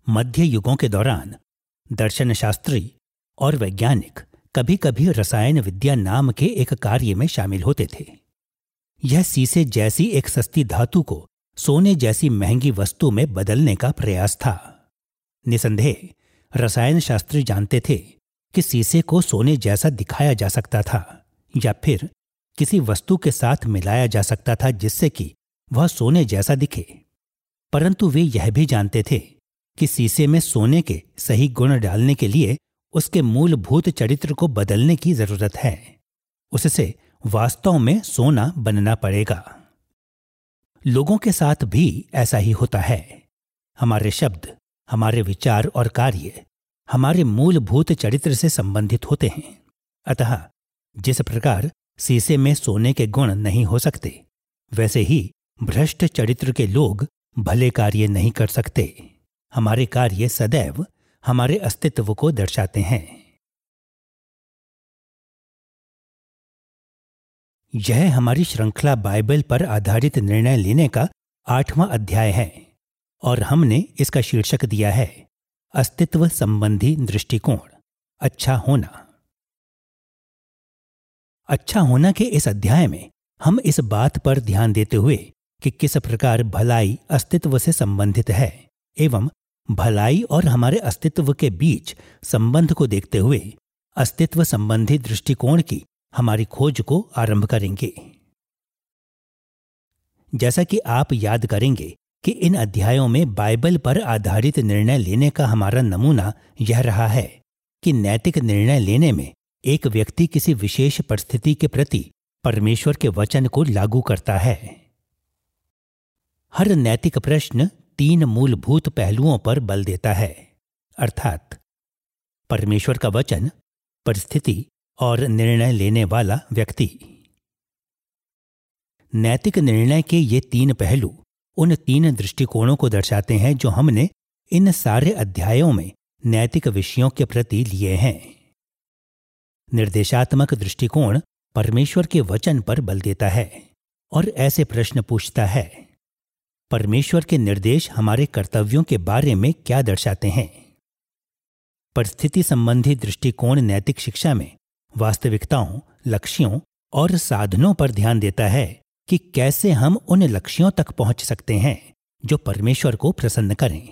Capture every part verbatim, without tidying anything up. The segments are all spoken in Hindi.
मध्य युगों के दौरान दर्शन शास्त्री और वैज्ञानिक कभी कभी रसायन विद्या नाम के एक कार्य में शामिल होते थे। यह शीशे जैसी एक सस्ती धातु को सोने जैसी महंगी वस्तु में बदलने का प्रयास था। निसंदेह रसायन शास्त्री जानते थे कि शीशे को सोने जैसा दिखाया जा सकता था या फिर किसी वस्तु के साथ मिलाया जा सकता था जिससे कि वह सोने जैसा दिखे, परंतु वे यह भी जानते थे कि शीशे में सोने के सही गुण डालने के लिए उसके मूलभूत चरित्र को बदलने की जरूरत है। उससे वास्तव में सोना बनना पड़ेगा। लोगों के साथ भी ऐसा ही होता है। हमारे शब्द, हमारे विचार और कार्य हमारे मूलभूत चरित्र से संबंधित होते हैं। अतः जिस प्रकार शीशे में सोने के गुण नहीं हो सकते, वैसे ही भ्रष्ट चरित्र के लोग भले कार्य नहीं कर सकते। हमारे कार्य सदैव हमारे अस्तित्व को दर्शाते हैं। यह हमारी श्रृंखला बाइबल पर आधारित निर्णय लेने का आठवां अध्याय है और हमने इसका शीर्षक दिया है अस्तित्व संबंधी दृष्टिकोण, अच्छा होना। अच्छा होना के इस अध्याय में हम इस बात पर ध्यान देते हुए कि किस प्रकार भलाई अस्तित्व से संबंधित है एवं भलाई और हमारे अस्तित्व के बीच संबंध को देखते हुए अस्तित्व संबंधी दृष्टिकोण की हमारी खोज को आरंभ करेंगे। जैसा कि आप याद करेंगे कि इन अध्यायों में बाइबल पर आधारित निर्णय लेने का हमारा नमूना यह रहा है कि नैतिक निर्णय लेने में एक व्यक्ति किसी विशेष परिस्थिति के प्रति परमेश्वर के वचन को लागू करता है। हर नैतिक प्रश्न तीन मूलभूत पहलुओं पर बल देता है, अर्थात परमेश्वर का वचन, परिस्थिति और निर्णय लेने वाला व्यक्ति। नैतिक निर्णय के ये तीन पहलू उन तीन दृष्टिकोणों को दर्शाते हैं जो हमने इन सारे अध्यायों में नैतिक विषयों के प्रति लिए हैं। निर्देशात्मक दृष्टिकोण परमेश्वर के वचन पर बल देता है और ऐसे प्रश्न पूछता है, परमेश्वर के निर्देश हमारे कर्तव्यों के बारे में क्या दर्शाते हैं। परिस्थिति संबंधी दृष्टिकोण नैतिक शिक्षा में वास्तविकताओं, लक्ष्यों और साधनों पर ध्यान देता है कि कैसे हम उन लक्ष्यों तक पहुंच सकते हैं जो परमेश्वर को प्रसन्न करें।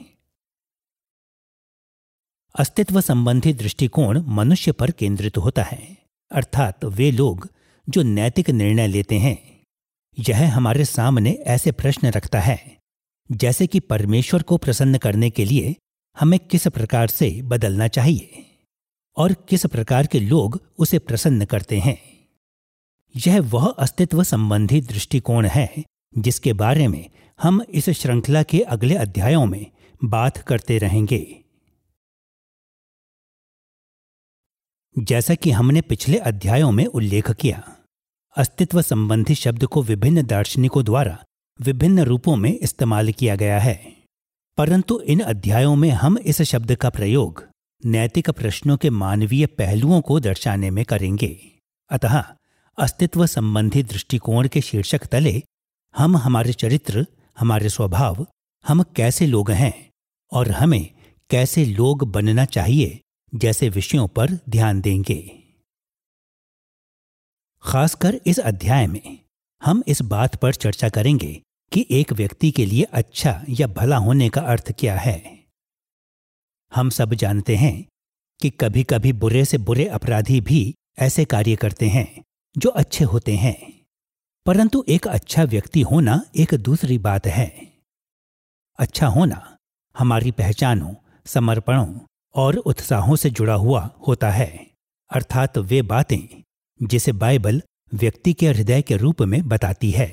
अस्तित्व संबंधी दृष्टिकोण मनुष्य पर केंद्रित होता है, अर्थात वे लोग जो नैतिक निर्णय लेते हैं। यह हमारे सामने ऐसे प्रश्न रखता है जैसे कि परमेश्वर को प्रसन्न करने के लिए हमें किस प्रकार से बदलना चाहिए और किस प्रकार के लोग उसे प्रसन्न करते हैं। यह वह अस्तित्व संबंधी दृष्टिकोण है जिसके बारे में हम इस श्रृंखला के अगले अध्यायों में बात करते रहेंगे। जैसा कि हमने पिछले अध्यायों में उल्लेख किया, अस्तित्व संबंधी शब्द को विभिन्न दार्शनिकों द्वारा विभिन्न रूपों में इस्तेमाल किया गया है, परंतु इन अध्यायों में हम इस शब्द का प्रयोग नैतिक प्रश्नों के मानवीय पहलुओं को दर्शाने में करेंगे। अतः अस्तित्व संबंधी दृष्टिकोण के शीर्षक तले हम हमारे चरित्र, हमारे स्वभाव, हम कैसे लोग हैं और हमें कैसे लोग बनना चाहिए जैसे विषयों पर ध्यान देंगे। खासकर इस अध्याय में हम इस बात पर चर्चा करेंगे कि एक व्यक्ति के लिए अच्छा या भला होने का अर्थ क्या है। हम सब जानते हैं कि कभी कभी बुरे से बुरे अपराधी भी ऐसे कार्य करते हैं जो अच्छे होते हैं, परंतु एक अच्छा व्यक्ति होना एक दूसरी बात है। अच्छा होना हमारी पहचानों, समर्पणों और उत्साहों से जुड़ा हुआ होता है, अर्थात वे बातें जिसे बाइबल व्यक्ति के हृदय के रूप में बताती है।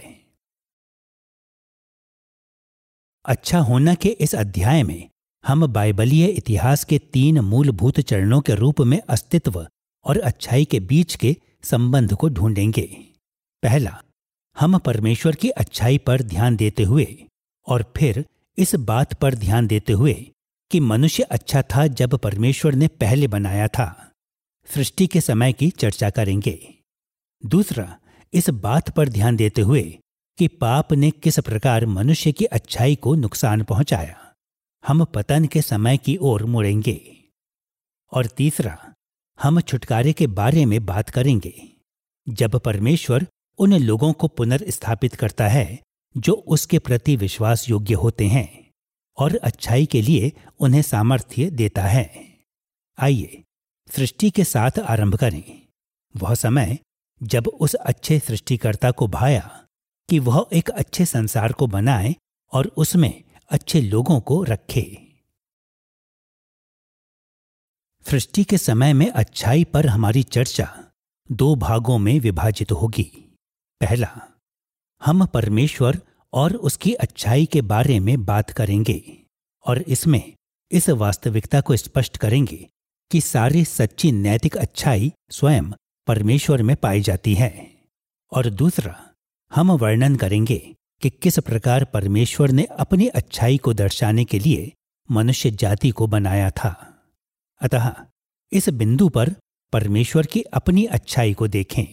अच्छा होना के इस अध्याय में हम बाइबलीय इतिहास के तीन मूलभूत चरणों के रूप में अस्तित्व और अच्छाई के बीच के संबंध को ढूंढेंगे। पहला, हम परमेश्वर की अच्छाई पर ध्यान देते हुए और फिर इस बात पर ध्यान देते हुए कि मनुष्य अच्छा था जब परमेश्वर ने पहले बनाया था, सृष्टि के समय की चर्चा करेंगे। दूसरा, इस बात पर ध्यान देते हुए कि पाप ने किस प्रकार मनुष्य की अच्छाई को नुकसान पहुंचाया, हम पतन के समय की ओर मुड़ेंगे। और तीसरा, हम छुटकारे के बारे में बात करेंगे, जब परमेश्वर उन लोगों को पुनर्स्थापित करता है जो उसके प्रति विश्वास योग्य होते हैं और अच्छाई के लिए उन्हें सामर्थ्य देता है। आइए सृष्टि के साथ आरंभ करें। वह समय जब उस अच्छे सृष्टिकर्ता को भाया कि वह एक अच्छे संसार को बनाए और उसमें अच्छे लोगों को रखे। सृष्टि के समय में अच्छाई पर हमारी चर्चा दो भागों में विभाजित होगी। पहला, हम परमेश्वर और उसकी अच्छाई के बारे में बात करेंगे और इसमें इस वास्तविकता को स्पष्ट करेंगे कि सारी सच्ची नैतिक अच्छाई स्वयं परमेश्वर में पाई जाती है। और दूसरा, हम वर्णन करेंगे कि किस प्रकार परमेश्वर ने अपनी अच्छाई को दर्शाने के लिए मनुष्य जाति को बनाया था। अतः इस बिंदु पर परमेश्वर की अपनी अच्छाई को देखें।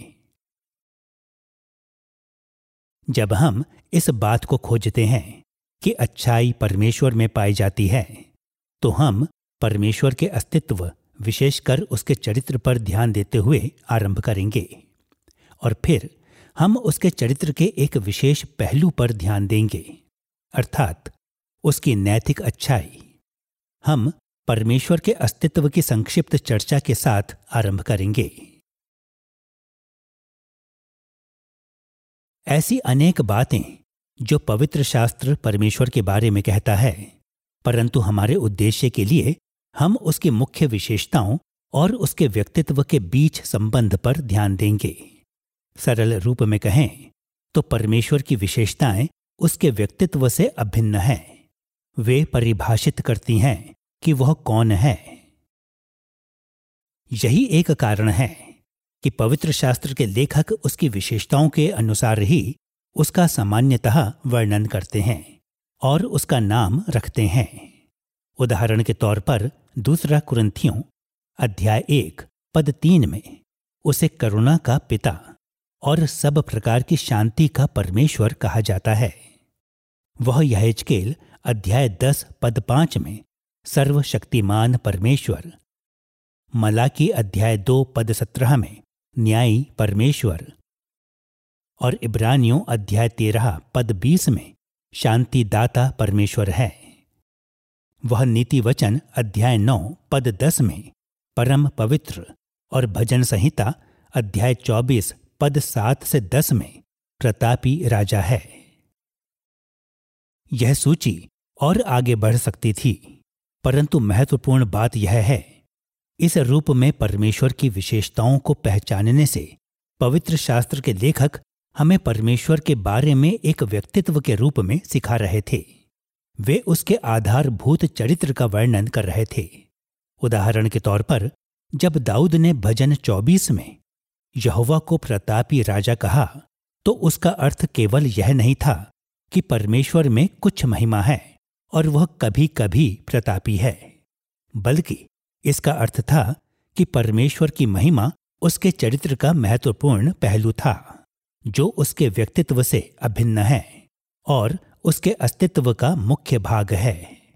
जब हम इस बात को खोजते हैं कि अच्छाई परमेश्वर में पाई जाती है, तो हम परमेश्वर के अस्तित्व, विशेषकर उसके चरित्र पर ध्यान देते हुए आरंभ करेंगे और फिर हम उसके चरित्र के एक विशेष पहलू पर ध्यान देंगे, अर्थात उसकी नैतिक अच्छाई। हम परमेश्वर के अस्तित्व की संक्षिप्त चर्चा के साथ आरंभ करेंगे। ऐसी अनेक बातें जो पवित्र शास्त्र परमेश्वर के बारे में कहता है, परंतु हमारे उद्देश्य के लिए हम उसकी मुख्य विशेषताओं और उसके व्यक्तित्व के बीच संबंध पर ध्यान देंगे। सरल रूप में कहें तो परमेश्वर की विशेषताएं उसके व्यक्तित्व से अभिन्न हैं। वे परिभाषित करती हैं कि वह कौन है। यही एक कारण है कि पवित्र शास्त्र के लेखक उसकी विशेषताओं के अनुसार ही उसका सामान्यतः वर्णन करते हैं और उसका नाम रखते हैं। उदाहरण के तौर पर दूसरा कुरिन्थियों अध्याय एक पद तीन में उसे करुणा का पिता और सब प्रकार की शांति का परमेश्वर कहा जाता है। वह यहेजकेल अध्याय दस पद पांच में सर्वशक्तिमान परमेश्वर, मलाकी अध्याय दो पद सत्रह में न्यायी परमेश्वर और इब्रानियों अध्याय तेरह पद बीस में शांतिदाता परमेश्वर है। वह नीति वचन अध्याय नौ पद दस में परम पवित्र और भजन संहिता अध्याय चौबीस पद सात से दस में प्रतापी राजा है। यह सूची और आगे बढ़ सकती थी, परंतु महत्वपूर्ण बात यह है, इस रूप में परमेश्वर की विशेषताओं को पहचानने से पवित्र शास्त्र के लेखक हमें परमेश्वर के बारे में एक व्यक्तित्व के रूप में सिखा रहे थे। वे उसके आधारभूत चरित्र का वर्णन कर रहे थे। उदाहरण के तौर पर जब दाऊद ने भजन चौबीस में यहोवा को प्रतापी राजा कहा, तो उसका अर्थ केवल यह नहीं था कि परमेश्वर में कुछ महिमा है और वह कभी कभी प्रतापी है, बल्कि इसका अर्थ था कि परमेश्वर की महिमा उसके चरित्र का महत्वपूर्ण पहलू था, जो उसके व्यक्तित्व से अभिन्न है और उसके अस्तित्व का मुख्य भाग है।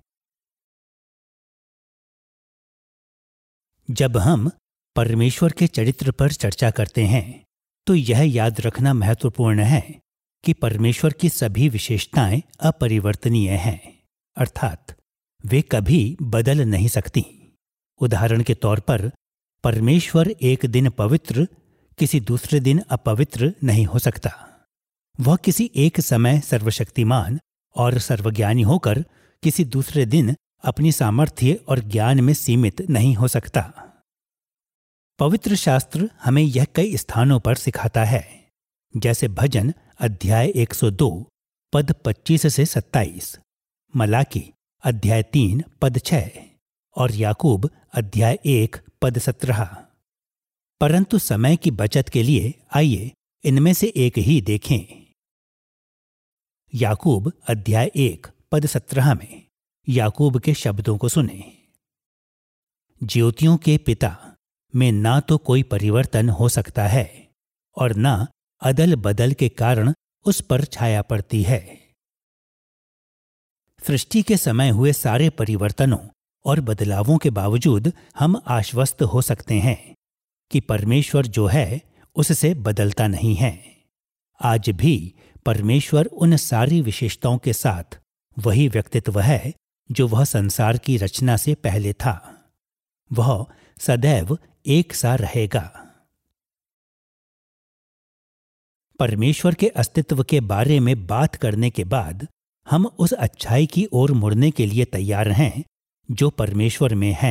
जब हम परमेश्वर के चरित्र पर चर्चा करते हैं, तो यह याद रखना महत्वपूर्ण है कि परमेश्वर की सभी विशेषताएं अपरिवर्तनीय हैं, अर्थात वे कभी बदल नहीं सकती। उदाहरण के तौर पर परमेश्वर एक दिन पवित्र, किसी दूसरे दिन अपवित्र नहीं हो सकता। वह किसी एक समय सर्वशक्तिमान और सर्वज्ञानी होकर किसी दूसरे दिन अपनी सामर्थ्य और ज्ञान में सीमित नहीं हो सकता। पवित्र शास्त्र हमें यह कई स्थानों पर सिखाता है, जैसे भजन अध्याय एक सौ दो पद पच्चीस से सत्ताईस, मलाकी अध्याय तीन पद छह और याकूब अध्याय एक पद सत्रह। परंतु समय की बचत के लिए आइए इनमें से एक ही देखें। याकूब अध्याय एक पद सत्रह में याकूब के शब्दों को सुने। ज्योतियों के पिता में ना तो कोई परिवर्तन हो सकता है और ना अदल बदल के कारण उस पर छाया पड़ती है। सृष्टि के समय हुए सारे परिवर्तनों और बदलावों के बावजूद हम आश्वस्त हो सकते हैं कि परमेश्वर जो है उससे बदलता नहीं है। आज भी परमेश्वर उन सारी विशेषताओं के साथ वही व्यक्तित्व है जो वह संसार की रचना से पहले था। वह सदैव एक सा रहेगा। परमेश्वर के अस्तित्व के बारे में बात करने के बाद हम उस अच्छाई की ओर मुड़ने के लिए तैयार हैं जो परमेश्वर में है।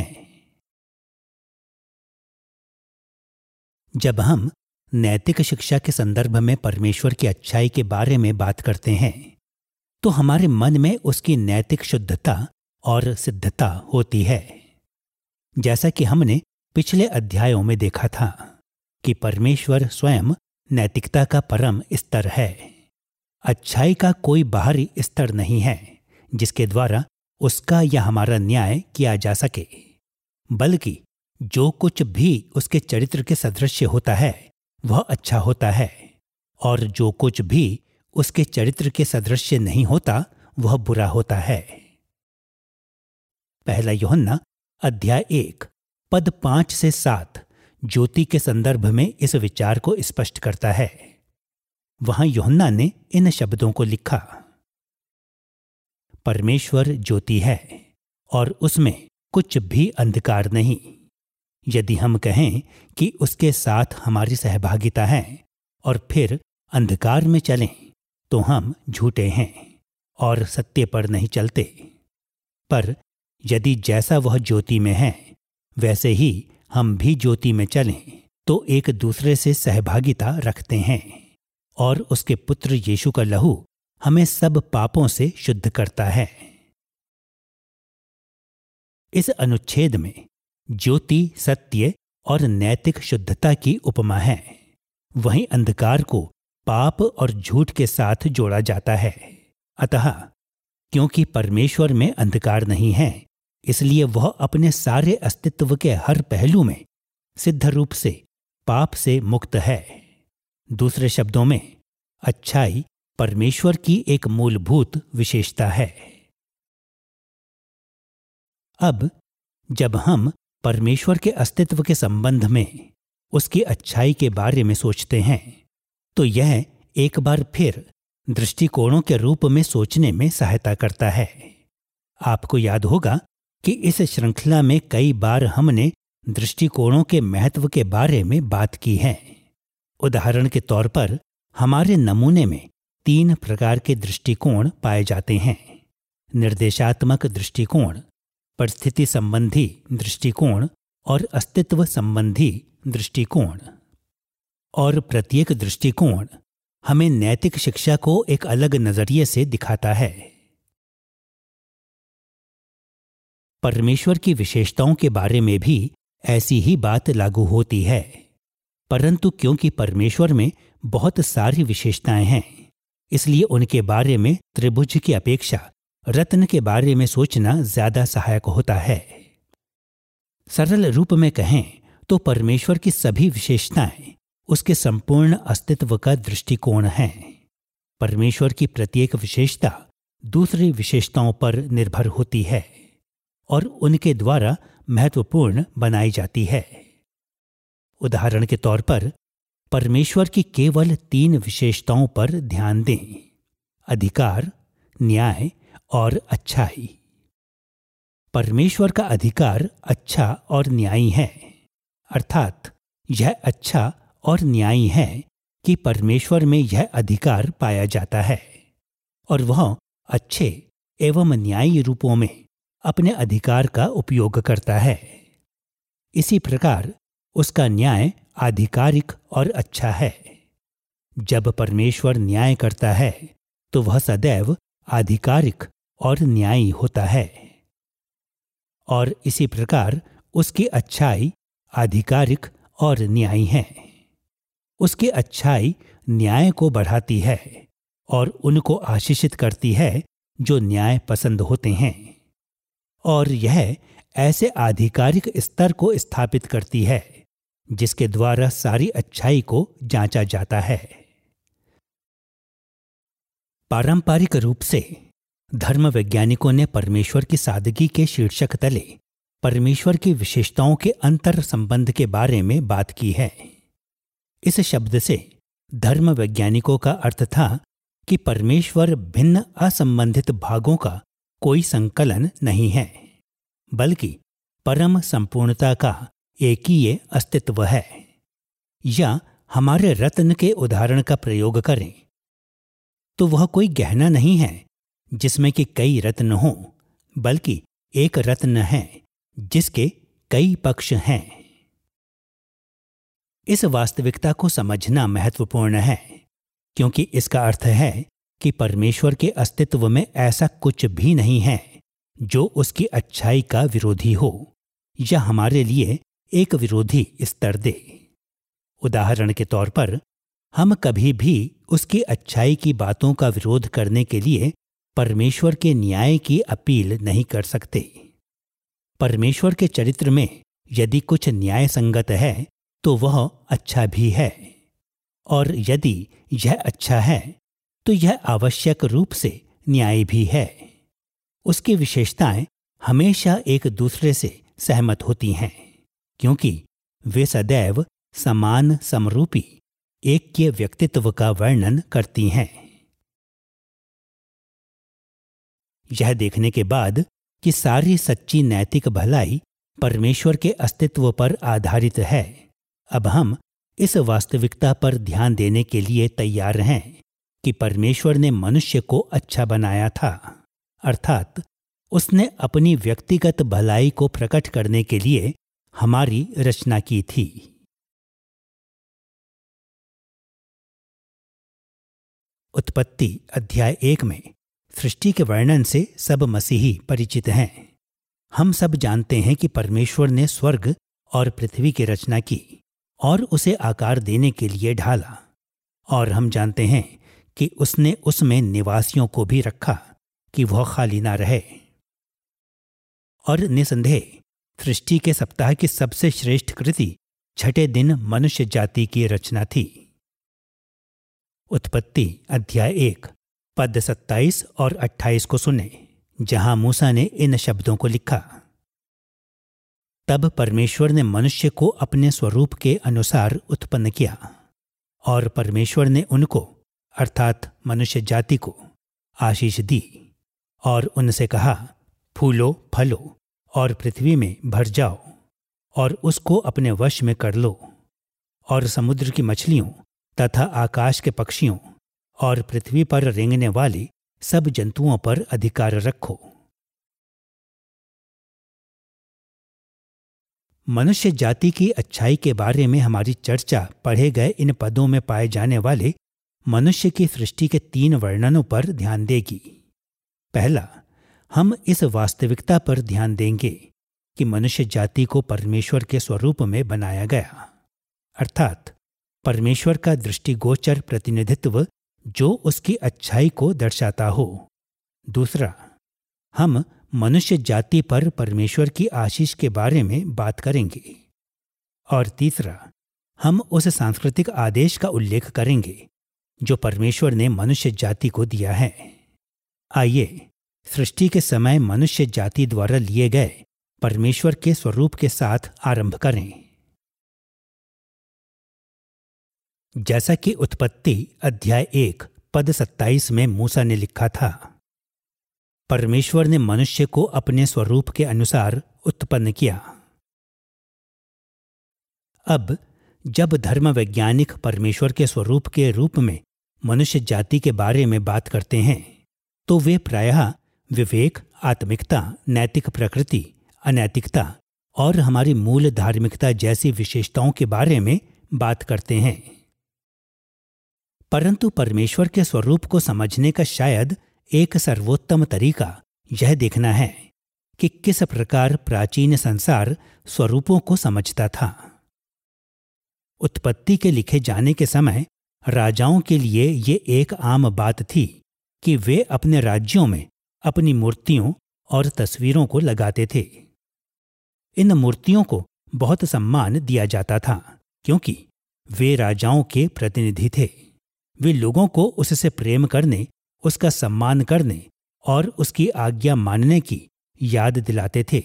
जब हम नैतिक शिक्षा के संदर्भ में परमेश्वर की अच्छाई के बारे में बात करते हैं तो हमारे मन में उसकी नैतिक शुद्धता और सिद्धता होती है। जैसा कि हमने पिछले अध्यायों में देखा था कि परमेश्वर स्वयं नैतिकता का परम स्तर है। अच्छाई का कोई बाहरी स्तर नहीं है जिसके द्वारा उसका या हमारा न्याय किया जा सके, बल्कि जो कुछ भी उसके चरित्र के सदृश्य होता है वह अच्छा होता है, और जो कुछ भी उसके चरित्र के सदृश्य नहीं होता वह बुरा होता है। पहला यूहन्ना अध्याय एक पद पांच से सात ज्योति के संदर्भ में इस विचार को स्पष्ट करता है। वहां यूहन्ना ने इन शब्दों को लिखा, परमेश्वर ज्योति है और उसमें कुछ भी अंधकार नहीं। यदि हम कहें कि उसके साथ हमारी सहभागिता है और फिर अंधकार में चलें तो हम झूठे हैं और सत्य पर नहीं चलते। पर यदि जैसा वह ज्योति में है वैसे ही हम भी ज्योति में चलें तो एक दूसरे से सहभागिता रखते हैं, और उसके पुत्र यीशु का लहू हमें सब पापों से शुद्ध करता है। इस अनुच्छेद में ज्योति सत्य और नैतिक शुद्धता की उपमा है। वहीं अंधकार को पाप और झूठ के साथ जोड़ा जाता है। अतः क्योंकि परमेश्वर में अंधकार नहीं है, इसलिए वह अपने सारे अस्तित्व के हर पहलू में सिद्ध रूप से पाप से मुक्त है। दूसरे शब्दों में, अच्छाई परमेश्वर की एक मूलभूत विशेषता है। अब जब हम परमेश्वर के अस्तित्व के संबंध में उसकी अच्छाई के बारे में सोचते हैं तो यह एक बार फिर दृष्टिकोणों के रूप में सोचने में सहायता करता है। आपको याद होगा कि इस श्रृंखला में कई बार हमने दृष्टिकोणों के महत्व के बारे में बात की है। उदाहरण के तौर पर हमारे नमूने में तीन प्रकार के दृष्टिकोण पाए जाते हैं: निर्देशात्मक दृष्टिकोण, परिस्थिति संबंधी दृष्टिकोण और अस्तित्व संबंधी दृष्टिकोण। और प्रत्येक दृष्टिकोण हमें नैतिक शिक्षा को एक अलग नजरिए से दिखाता है। परमेश्वर की विशेषताओं के बारे में भी ऐसी ही बात लागू होती है, परंतु क्योंकि परमेश्वर में बहुत सारी विशेषताएं हैं, इसलिए उनके बारे में त्रिभुज की अपेक्षा रत्न के बारे में सोचना ज्यादा सहायक होता है। सरल रूप में कहें तो परमेश्वर की सभी विशेषताएं उसके संपूर्ण अस्तित्व का दृष्टिकोण है। परमेश्वर की प्रत्येक विशेषता दूसरी विशेषताओं पर निर्भर होती है और उनके द्वारा महत्वपूर्ण बनाई जाती है। उदाहरण के तौर पर परमेश्वर की केवल तीन विशेषताओं पर ध्यान दें: अधिकार, न्याय और अच्छाई। परमेश्वर का अधिकार अच्छा और न्यायी है, अर्थात यह अच्छा और न्यायी है कि परमेश्वर में यह अधिकार पाया जाता है और वह अच्छे एवं न्यायी रूपों में अपने अधिकार का उपयोग करता है। इसी प्रकार उसका न्याय आधिकारिक और अच्छा है। जब परमेश्वर न्याय करता है तो वह सदैव आधिकारिक और न्यायी होता है, और इसी प्रकार उसकी अच्छाई आधिकारिक और न्यायी है। उसकी अच्छाई न्याय को बढ़ाती है और उनको आशीषित करती है जो न्याय पसंद होते हैं, और यह ऐसे आधिकारिक स्तर को स्थापित करती है जिसके द्वारा सारी अच्छाई को जांचा जाता है। पारंपरिक रूप से धर्म वैज्ञानिकों ने परमेश्वर की सादगी के शीर्षक तले परमेश्वर की विशेषताओं के अंतर संबंध के बारे में बात की है। इस शब्द से धर्म वैज्ञानिकों का अर्थ था कि परमेश्वर भिन्न असंबंधित भागों का कोई संकलन नहीं है, बल्कि परम संपूर्णता का एक ही ये अस्तित्व है। या हमारे रत्न के उदाहरण का प्रयोग करें तो वह कोई गहना नहीं है जिसमें कि कई रत्न हों, बल्कि एक रत्न है जिसके कई पक्ष हैं। इस वास्तविकता को समझना महत्वपूर्ण है, क्योंकि इसका अर्थ है कि परमेश्वर के अस्तित्व में ऐसा कुछ भी नहीं है जो उसकी अच्छाई का विरोधी हो या हमारे लिए एक विरोधी स्तर दे। उदाहरण के तौर पर, हम कभी भी उसकी अच्छाई की बातों का विरोध करने के लिए परमेश्वर के न्याय की अपील नहीं कर सकते। परमेश्वर के चरित्र में यदि कुछ न्याय संगत है तो वह अच्छा भी है, और यदि यह अच्छा है तो यह आवश्यक रूप से न्याय भी है। उसकी विशेषताएं हमेशा एक दूसरे से सहमत होती हैं, क्योंकि वे सदैव समान समरूपी एक के व्यक्तित्व का वर्णन करती हैं। यह देखने के बाद कि सारी सच्ची नैतिक भलाई परमेश्वर के अस्तित्व पर आधारित है, अब हम इस वास्तविकता पर ध्यान देने के लिए तैयार हैं कि परमेश्वर ने मनुष्य को अच्छा बनाया था, अर्थात उसने अपनी व्यक्तिगत भलाई को प्रकट करने के लिए हमारी रचना की थी। उत्पत्ति अध्याय एक में सृष्टि के वर्णन से सब मसीही परिचित हैं। हम सब जानते हैं कि परमेश्वर ने स्वर्ग और पृथ्वी की रचना की और उसे आकार देने के लिए ढाला, और हम जानते हैं कि उसने उसमें निवासियों को भी रखा कि वह खाली ना रहे। और निसंदेह सृष्टि के सप्ताह की सबसे श्रेष्ठ कृति छठे दिन मनुष्य जाति की रचना थी। उत्पत्ति अध्याय एक पद सत्ताईस और अट्ठाईस को सुने, जहां मूसा ने इन शब्दों को लिखा। तब परमेश्वर ने मनुष्य को अपने स्वरूप के अनुसार उत्पन्न किया, और परमेश्वर ने उनको अर्थात मनुष्य जाति को आशीष दी और उनसे कहा, फूलो फलो और पृथ्वी में भर जाओ और उसको अपने वश में कर लो, और समुद्र की मछलियों तथा आकाश के पक्षियों और पृथ्वी पर रेंगने वाले सब जंतुओं पर अधिकार रखो। मनुष्य जाति की अच्छाई के बारे में हमारी चर्चा पढ़े गए इन पदों में पाए जाने वाले मनुष्य की सृष्टि के तीन वर्णनों पर ध्यान देगी। पहला, हम इस वास्तविकता पर ध्यान देंगे कि मनुष्य जाति को परमेश्वर के स्वरूप में बनाया गया, अर्थात परमेश्वर का दृष्टिगोचर प्रतिनिधित्व जो उसकी अच्छाई को दर्शाता हो। दूसरा, हम मनुष्य जाति पर परमेश्वर की आशीष के बारे में बात करेंगे। और तीसरा, हम उस सांस्कृतिक आदेश का उल्लेख करेंगे जो परमेश्वर ने मनुष्य जाति को दिया है। आइए सृष्टि के समय मनुष्य जाति द्वारा लिए गए परमेश्वर के स्वरूप के साथ आरंभ करें। जैसा कि उत्पत्ति अध्याय एक पद सत्ताईस में मूसा ने लिखा था, परमेश्वर ने मनुष्य को अपने स्वरूप के अनुसार उत्पन्न किया। अब जब धर्म वैज्ञानिक परमेश्वर के स्वरूप के रूप में मनुष्य जाति के बारे में बात करते हैं, तो वे प्रायः विवेक, आत्मिकता, नैतिक प्रकृति, अनैतिकता और हमारी मूल धार्मिकता जैसी विशेषताओं के बारे में बात करते हैं। परंतु परमेश्वर के स्वरूप को समझने का शायद एक सर्वोत्तम तरीका यह देखना है कि किस प्रकार प्राचीन संसार स्वरूपों को समझता था। उत्पत्ति के लिखे जाने के समय राजाओं के लिए ये एक आम बात थी कि वे अपने राज्यों में अपनी मूर्तियों और तस्वीरों को लगाते थे। इन मूर्तियों को बहुत सम्मान दिया जाता था, क्योंकि वे राजाओं के प्रतिनिधि थे। वे लोगों को उससे प्रेम करने, उसका सम्मान करने और उसकी आज्ञा मानने की याद दिलाते थे।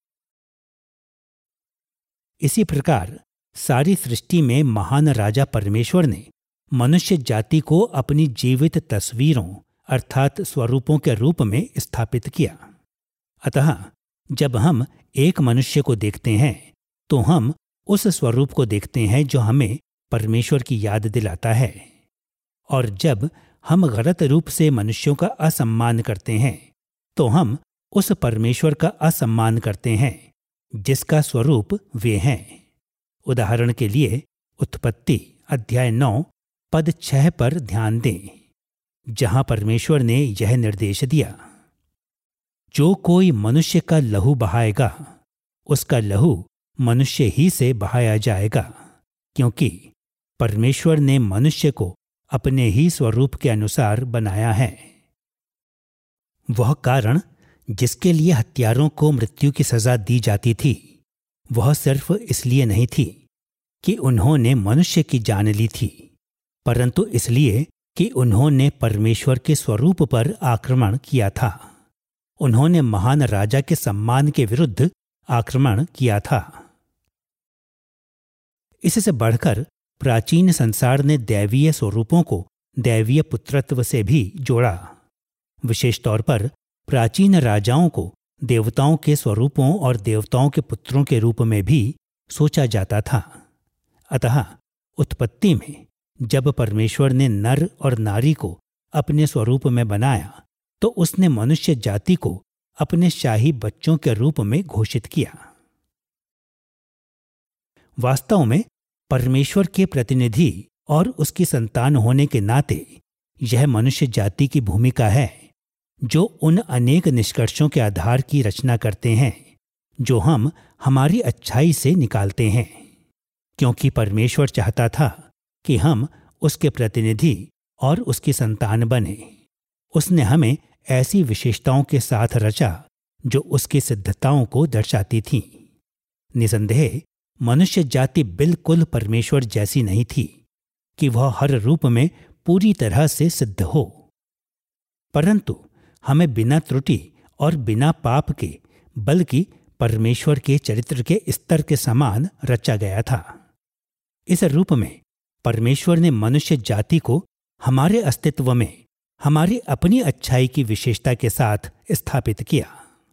इसी प्रकार सारी सृष्टि में महान राजा परमेश्वर ने मनुष्य जाति को अपनी जीवित तस्वीरों अर्थात स्वरूपों के रूप में स्थापित किया। अतः जब हम एक मनुष्य को देखते हैं तो हम उस स्वरूप को देखते हैं जो हमें परमेश्वर की याद दिलाता है, और जब हम गलत रूप से मनुष्यों का असम्मान करते हैं तो हम उस परमेश्वर का असम्मान करते हैं जिसका स्वरूप वे हैं। उदाहरण के लिए उत्पत्ति अध्याय नौ पद छह पर ध्यान दें, जहां परमेश्वर ने यह निर्देश दिया, जो कोई मनुष्य का लहू बहाएगा उसका लहू मनुष्य ही से बहाया जाएगा, क्योंकि परमेश्वर ने मनुष्य को अपने ही स्वरूप के अनुसार बनाया है। वह कारण जिसके लिए हत्यारों को मृत्यु की सजा दी जाती थी वह सिर्फ इसलिए नहीं थी कि उन्होंने मनुष्य की जान ली थी, परंतु इसलिए कि उन्होंने परमेश्वर के स्वरूप पर आक्रमण किया था। उन्होंने महान राजा के सम्मान के विरुद्ध आक्रमण किया था। इससे बढ़कर प्राचीन संसार ने दैवीय स्वरूपों को दैवीय पुत्रत्व से भी जोड़ा। विशेष तौर पर प्राचीन राजाओं को देवताओं के स्वरूपों और देवताओं के पुत्रों के रूप में भी सोचा जाता था। अतः उत्पत्ति में जब परमेश्वर ने नर और नारी को अपने स्वरूप में बनाया तो उसने मनुष्य जाति को अपने शाही बच्चों के रूप में घोषित किया। वास्तव में परमेश्वर के प्रतिनिधि और उसकी संतान होने के नाते यह मनुष्य जाति की भूमिका है जो उन अनेक निष्कर्षों के आधार की रचना करते हैं जो हम हमारी अच्छाई से निकालते हैं, क्योंकि परमेश्वर चाहता था कि हम उसके प्रतिनिधि और उसकी संतान बने। उसने हमें ऐसी विशेषताओं के साथ रचा जो उसकी सिद्धताओं को दर्शाती थीं। निसंदेह मनुष्य जाति बिल्कुल परमेश्वर जैसी नहीं थी कि वह हर रूप में पूरी तरह से सिद्ध हो, परंतु हमें बिना त्रुटि और बिना पाप के बल्कि परमेश्वर के चरित्र के स्तर के समान रचा गया था। इस रूप में परमेश्वर ने मनुष्य जाति को हमारे अस्तित्व में हमारी अपनी अच्छाई की विशेषता के साथ स्थापित किया।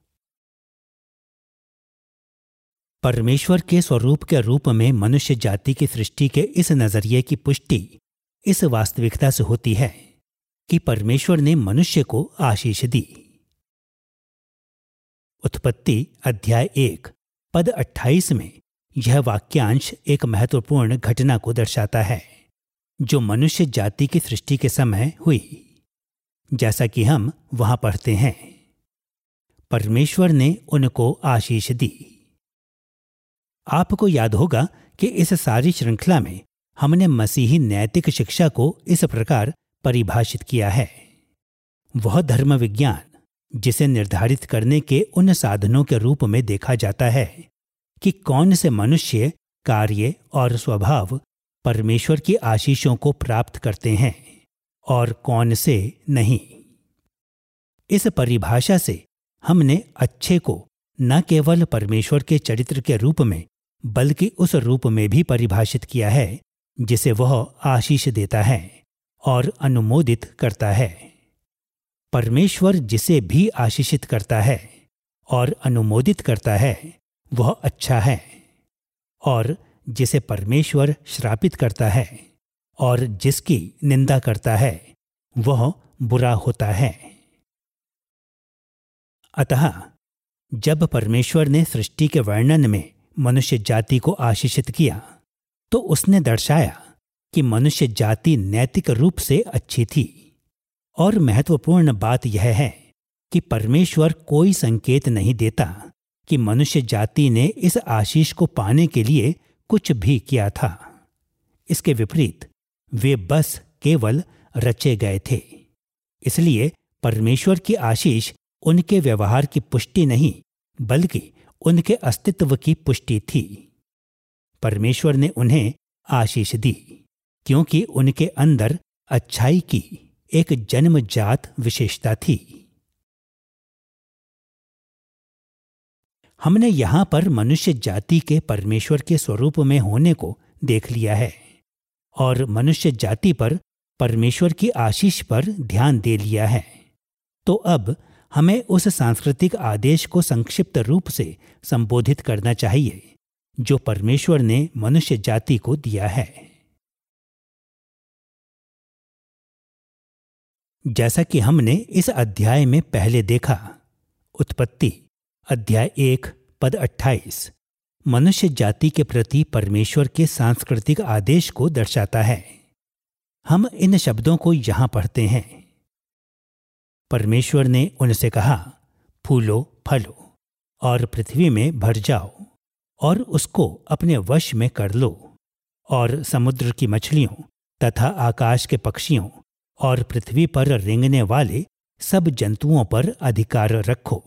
परमेश्वर के स्वरूप के रूप में मनुष्य जाति की सृष्टि के इस नजरिए की पुष्टि इस वास्तविकता से होती है कि परमेश्वर ने मनुष्य को आशीष दी। उत्पत्ति अध्याय एक पद अट्ठाईस में यह वाक्यांश एक महत्वपूर्ण घटना को दर्शाता है जो मनुष्य जाति की सृष्टि के समय हुई। जैसा कि हम वहां पढ़ते हैं, परमेश्वर ने उनको आशीष दी। आपको याद होगा कि इस सारी श्रृंखला में हमने मसीही नैतिक शिक्षा को इस प्रकार परिभाषित किया है। वह धर्म विज्ञान जिसे निर्धारित करने के उन साधनों के रूप में देखा जाता है कि कौन से मनुष्य, कार्य और स्वभाव परमेश्वर की आशीषों को प्राप्त करते हैं और कौन से नहीं। इस परिभाषा से हमने अच्छे को न केवल परमेश्वर के चरित्र के रूप में बल्कि उस रूप में भी परिभाषित किया है जिसे वह आशीष देता है और अनुमोदित करता है। परमेश्वर जिसे भी आशीषित करता है और अनुमोदित करता है वह अच्छा है, और जिसे परमेश्वर श्रापित करता है और जिसकी निंदा करता है वह बुरा होता है। अतः जब परमेश्वर ने सृष्टि के वर्णन में मनुष्य जाति को आशीषित किया तो उसने दर्शाया कि मनुष्य जाति नैतिक रूप से अच्छी थी। और महत्वपूर्ण बात यह है कि परमेश्वर कोई संकेत नहीं देता कि मनुष्य जाति ने इस आशीष को पाने के लिए कुछ भी किया था। इसके विपरीत वे बस केवल रचे गए थे। इसलिए परमेश्वर की आशीष उनके व्यवहार की पुष्टि नहीं बल्कि उनके अस्तित्व की पुष्टि थी। परमेश्वर ने उन्हें आशीष दी क्योंकि उनके अंदर अच्छाई की एक जन्मजात विशेषता थी। हमने यहाँ पर मनुष्य जाति के परमेश्वर के स्वरूप में होने को देख लिया है और मनुष्य जाति पर परमेश्वर की आशीष पर ध्यान दे लिया है। तो अब हमें उस सांस्कृतिक आदेश को संक्षिप्त रूप से संबोधित करना चाहिए जो परमेश्वर ने मनुष्य जाति को दिया है। जैसा कि हमने इस अध्याय में पहले देखा, उत्पत्ति अध्याय एक पद अट्ठाईस मनुष्य जाति के प्रति परमेश्वर के सांस्कृतिक आदेश को दर्शाता है। हम इन शब्दों को यहां पढ़ते हैं। परमेश्वर ने उनसे कहा, फूलो फलो और पृथ्वी में भर जाओ और उसको अपने वश में कर लो और समुद्र की मछलियों तथा आकाश के पक्षियों और पृथ्वी पर रेंगने वाले सब जंतुओं पर अधिकार रखो।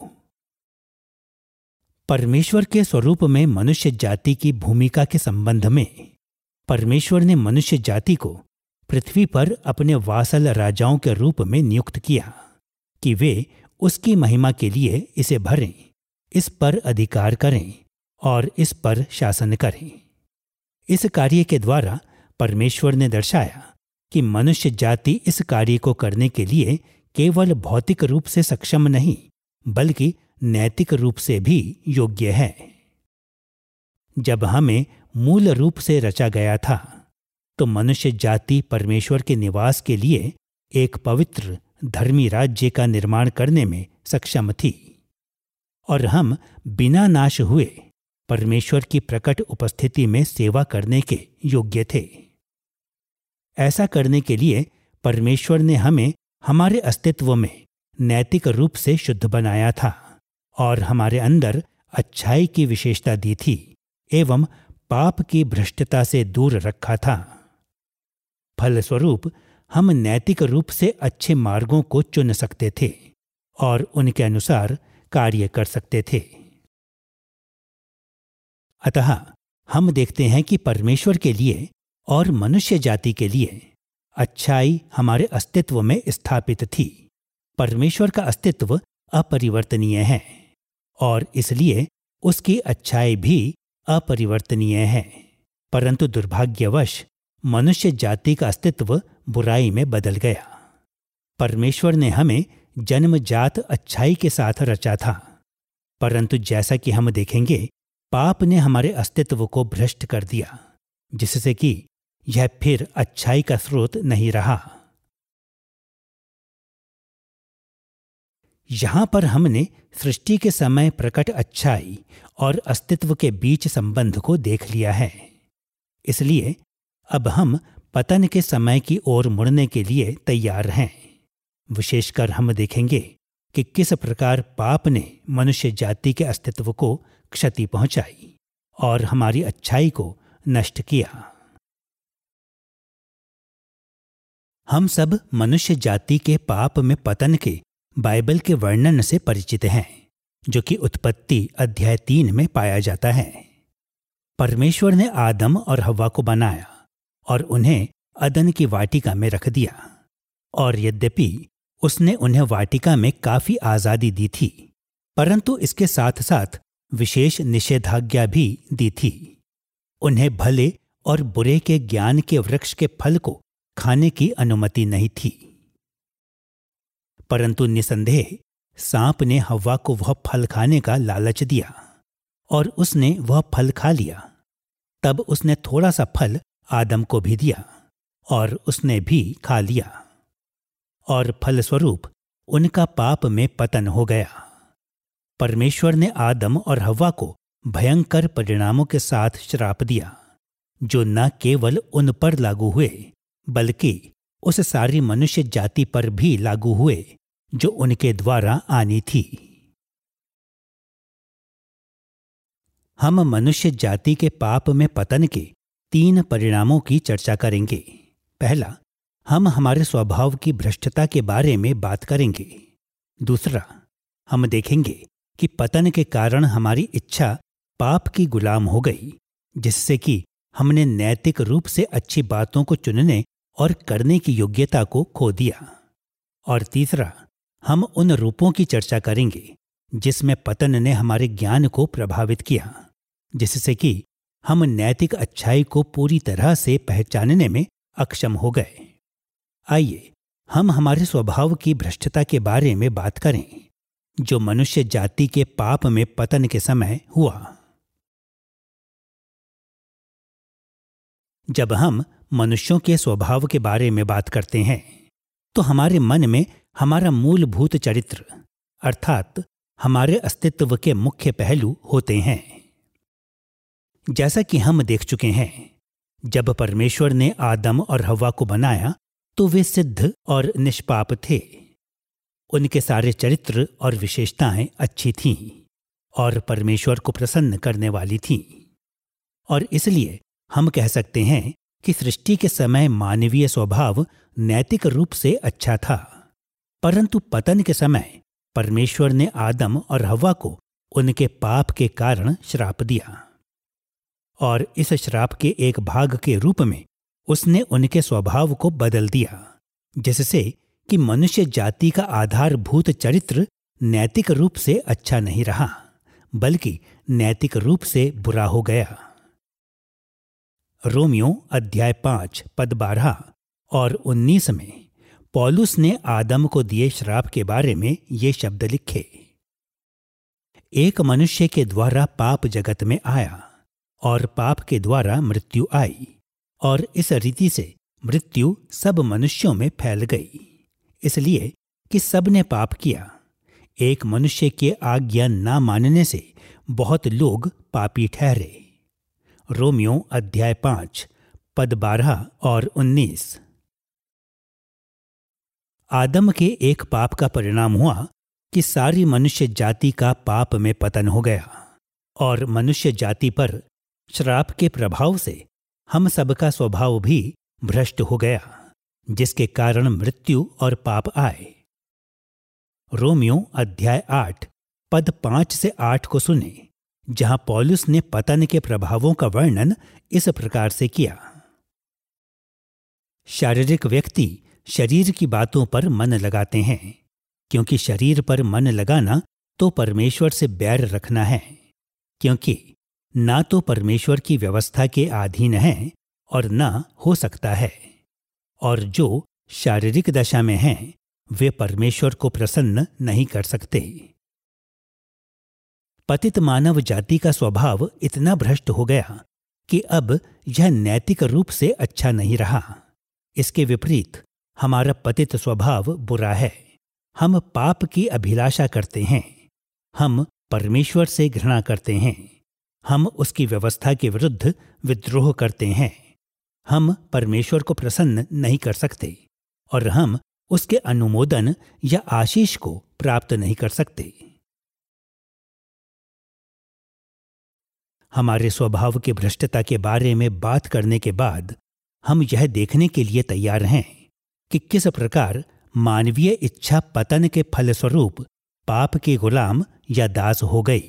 परमेश्वर के स्वरूप में मनुष्य जाति की भूमिका के संबंध में परमेश्वर ने मनुष्य जाति को पृथ्वी पर अपने वासल राजाओं के रूप में नियुक्त किया कि वे उसकी महिमा के लिए इसे भरें, इस पर अधिकार करें और इस पर शासन करें। इस कार्य के द्वारा परमेश्वर ने दर्शाया कि मनुष्य जाति इस कार्य को करने के लिए केवल भौतिक रूप से सक्षम नहीं बल्कि नैतिक रूप से भी योग्य है। जब हमें मूल रूप से रचा गया था तो मनुष्य जाति परमेश्वर के निवास के लिए एक पवित्र धर्मी राज्य का निर्माण करने में सक्षम थी और हम बिना नाश हुए परमेश्वर की प्रकट उपस्थिति में सेवा करने के योग्य थे। ऐसा करने के लिए परमेश्वर ने हमें हमारे अस्तित्व में नैतिक रूप से शुद्ध बनाया था और हमारे अंदर अच्छाई की विशेषता दी थी एवं पाप की भ्रष्टता से दूर रखा था। फलस्वरूप हम नैतिक रूप से अच्छे मार्गों को चुन सकते थे और उनके अनुसार कार्य कर सकते थे। अतः हम देखते हैं कि परमेश्वर के लिए और मनुष्य जाति के लिए अच्छाई हमारे अस्तित्व में स्थापित थी। परमेश्वर का अस्तित्व अपरिवर्तनीय है और इसलिए उसकी अच्छाई भी अपरिवर्तनीय है, परंतु दुर्भाग्यवश मनुष्य जाति का अस्तित्व बुराई में बदल गया। परमेश्वर ने हमें जन्मजात अच्छाई के साथ रचा था, परंतु जैसा कि हम देखेंगे पाप ने हमारे अस्तित्व को भ्रष्ट कर दिया, जिससे कि यह फिर अच्छाई का स्रोत नहीं रहा। यहां पर हमने सृष्टि के समय प्रकट अच्छाई और अस्तित्व के बीच संबंध को देख लिया है। इसलिए अब हम पतन के समय की ओर मुड़ने के लिए तैयार हैं। विशेषकर हम देखेंगे कि किस प्रकार पाप ने मनुष्य जाति के अस्तित्व को क्षति पहुंचाई और हमारी अच्छाई को नष्ट किया। हम सब मनुष्य जाति के पाप में पतन के बाइबल के वर्णन से परिचित हैं, जो कि उत्पत्ति अध्याय तीन में पाया जाता है। परमेश्वर ने आदम और हव्वा को बनाया और उन्हें अदन की वाटिका में रख दिया, और यद्यपि उसने उन्हें वाटिका में काफी आजादी दी थी, परंतु इसके साथ साथ विशेष निषेधाज्ञा भी दी थी। उन्हें भले और बुरे के ज्ञान के वृक्ष के फल को खाने की अनुमति नहीं थी। परंतु निसंदेह सांप ने हव्वा को वह फल खाने का लालच दिया और उसने वह फल खा लिया। तब उसने थोड़ा सा फल आदम को भी दिया और उसने भी खा लिया, और फलस्वरूप उनका पाप में पतन हो गया। परमेश्वर ने आदम और हव्वा को भयंकर परिणामों के साथ श्राप दिया, जो न केवल उन पर लागू हुए बल्कि उस सारी मनुष्य जाति पर भी लागू हुए जो उनके द्वारा आनी थी। हम मनुष्य जाति के पाप में पतन के तीन परिणामों की चर्चा करेंगे। पहला, हम हमारे स्वभाव की भ्रष्टता के बारे में बात करेंगे। दूसरा, हम देखेंगे कि पतन के कारण हमारी इच्छा पाप की गुलाम हो गई, जिससे कि हमने नैतिक रूप से अच्छी बातों को चुनने और करने की योग्यता को खो दिया। और तीसरा, हम उन रूपों की चर्चा करेंगे जिसमें पतन ने हमारे ज्ञान को प्रभावित किया, जिससे कि हम नैतिक अच्छाई को पूरी तरह से पहचानने में अक्षम हो गए। आइए हम हमारे स्वभाव की भ्रष्टता के बारे में बात करें, जो मनुष्य जाति के पाप में पतन के समय हुआ। जब हम मनुष्यों के स्वभाव के बारे में बात करते हैं तो हमारे मन में हमारा मूलभूत चरित्र अर्थात हमारे अस्तित्व के मुख्य पहलू होते हैं। जैसा कि हम देख चुके हैं, जब परमेश्वर ने आदम और हव्वा को बनाया तो वे सिद्ध और निष्पाप थे। उनके सारे चरित्र और विशेषताएं अच्छी थीं और परमेश्वर को प्रसन्न करने वाली थीं, और इसलिए हम कह सकते हैं कि सृष्टि के समय मानवीय स्वभाव नैतिक रूप से अच्छा था। परंतु पतन के समय परमेश्वर ने आदम और हव्वा को उनके पाप के कारण श्राप दिया, और इस श्राप के एक भाग के रूप में उसने उनके स्वभाव को बदल दिया, जिससे कि मनुष्य जाति का आधारभूत चरित्र नैतिक रूप से अच्छा नहीं रहा, बल्कि नैतिक रूप से बुरा हो गया। रोमियो अध्याय पांच पद बारह और उन्नीस में पौलुस ने आदम को दिए श्राप के बारे में ये शब्द लिखे। एक मनुष्य के द्वारा पाप जगत में आया और पाप के द्वारा मृत्यु आई, और इस रीति से मृत्यु सब मनुष्यों में फैल गई, इसलिए कि सब ने पाप किया। एक मनुष्य के आज्ञा ना मानने से बहुत लोग पापी ठहरे। रोमियो अध्याय पांच पद बारह और उन्नीस। आदम के एक पाप का परिणाम हुआ कि सारी मनुष्य जाति का पाप में पतन हो गया, और मनुष्य जाति पर श्राप के प्रभाव से हम सबका स्वभाव भी भ्रष्ट हो गया, जिसके कारण मृत्यु और पाप आए। रोमियो अध्याय आठ पद पांच से आठ को सुने, जहां पौलुस ने पतन के प्रभावों का वर्णन इस प्रकार से किया। शारीरिक व्यक्ति शरीर की बातों पर मन लगाते हैं, क्योंकि शरीर पर मन लगाना तो परमेश्वर से बैर रखना है, क्योंकि ना तो परमेश्वर की व्यवस्था के अधीन है और ना हो सकता है, और जो शारीरिक दशा में हैं वे परमेश्वर को प्रसन्न नहीं कर सकते। पतित मानव जाति का स्वभाव इतना भ्रष्ट हो गया कि अब यह नैतिक रूप से अच्छा नहीं रहा। इसके विपरीत हमारा पतित स्वभाव बुरा है। हम पाप की अभिलाषा करते हैं, हम परमेश्वर से घृणा करते हैं, हम उसकी व्यवस्था के विरुद्ध विद्रोह करते हैं, हम परमेश्वर को प्रसन्न नहीं कर सकते, और हम उसके अनुमोदन या आशीष को प्राप्त नहीं कर सकते। हमारे स्वभाव की भ्रष्टता के बारे में बात करने के बाद हम यह देखने के लिए तैयार हैं कि किस प्रकार मानवीय इच्छा पतन के फलस्वरूप पाप के गुलाम या दास हो गई।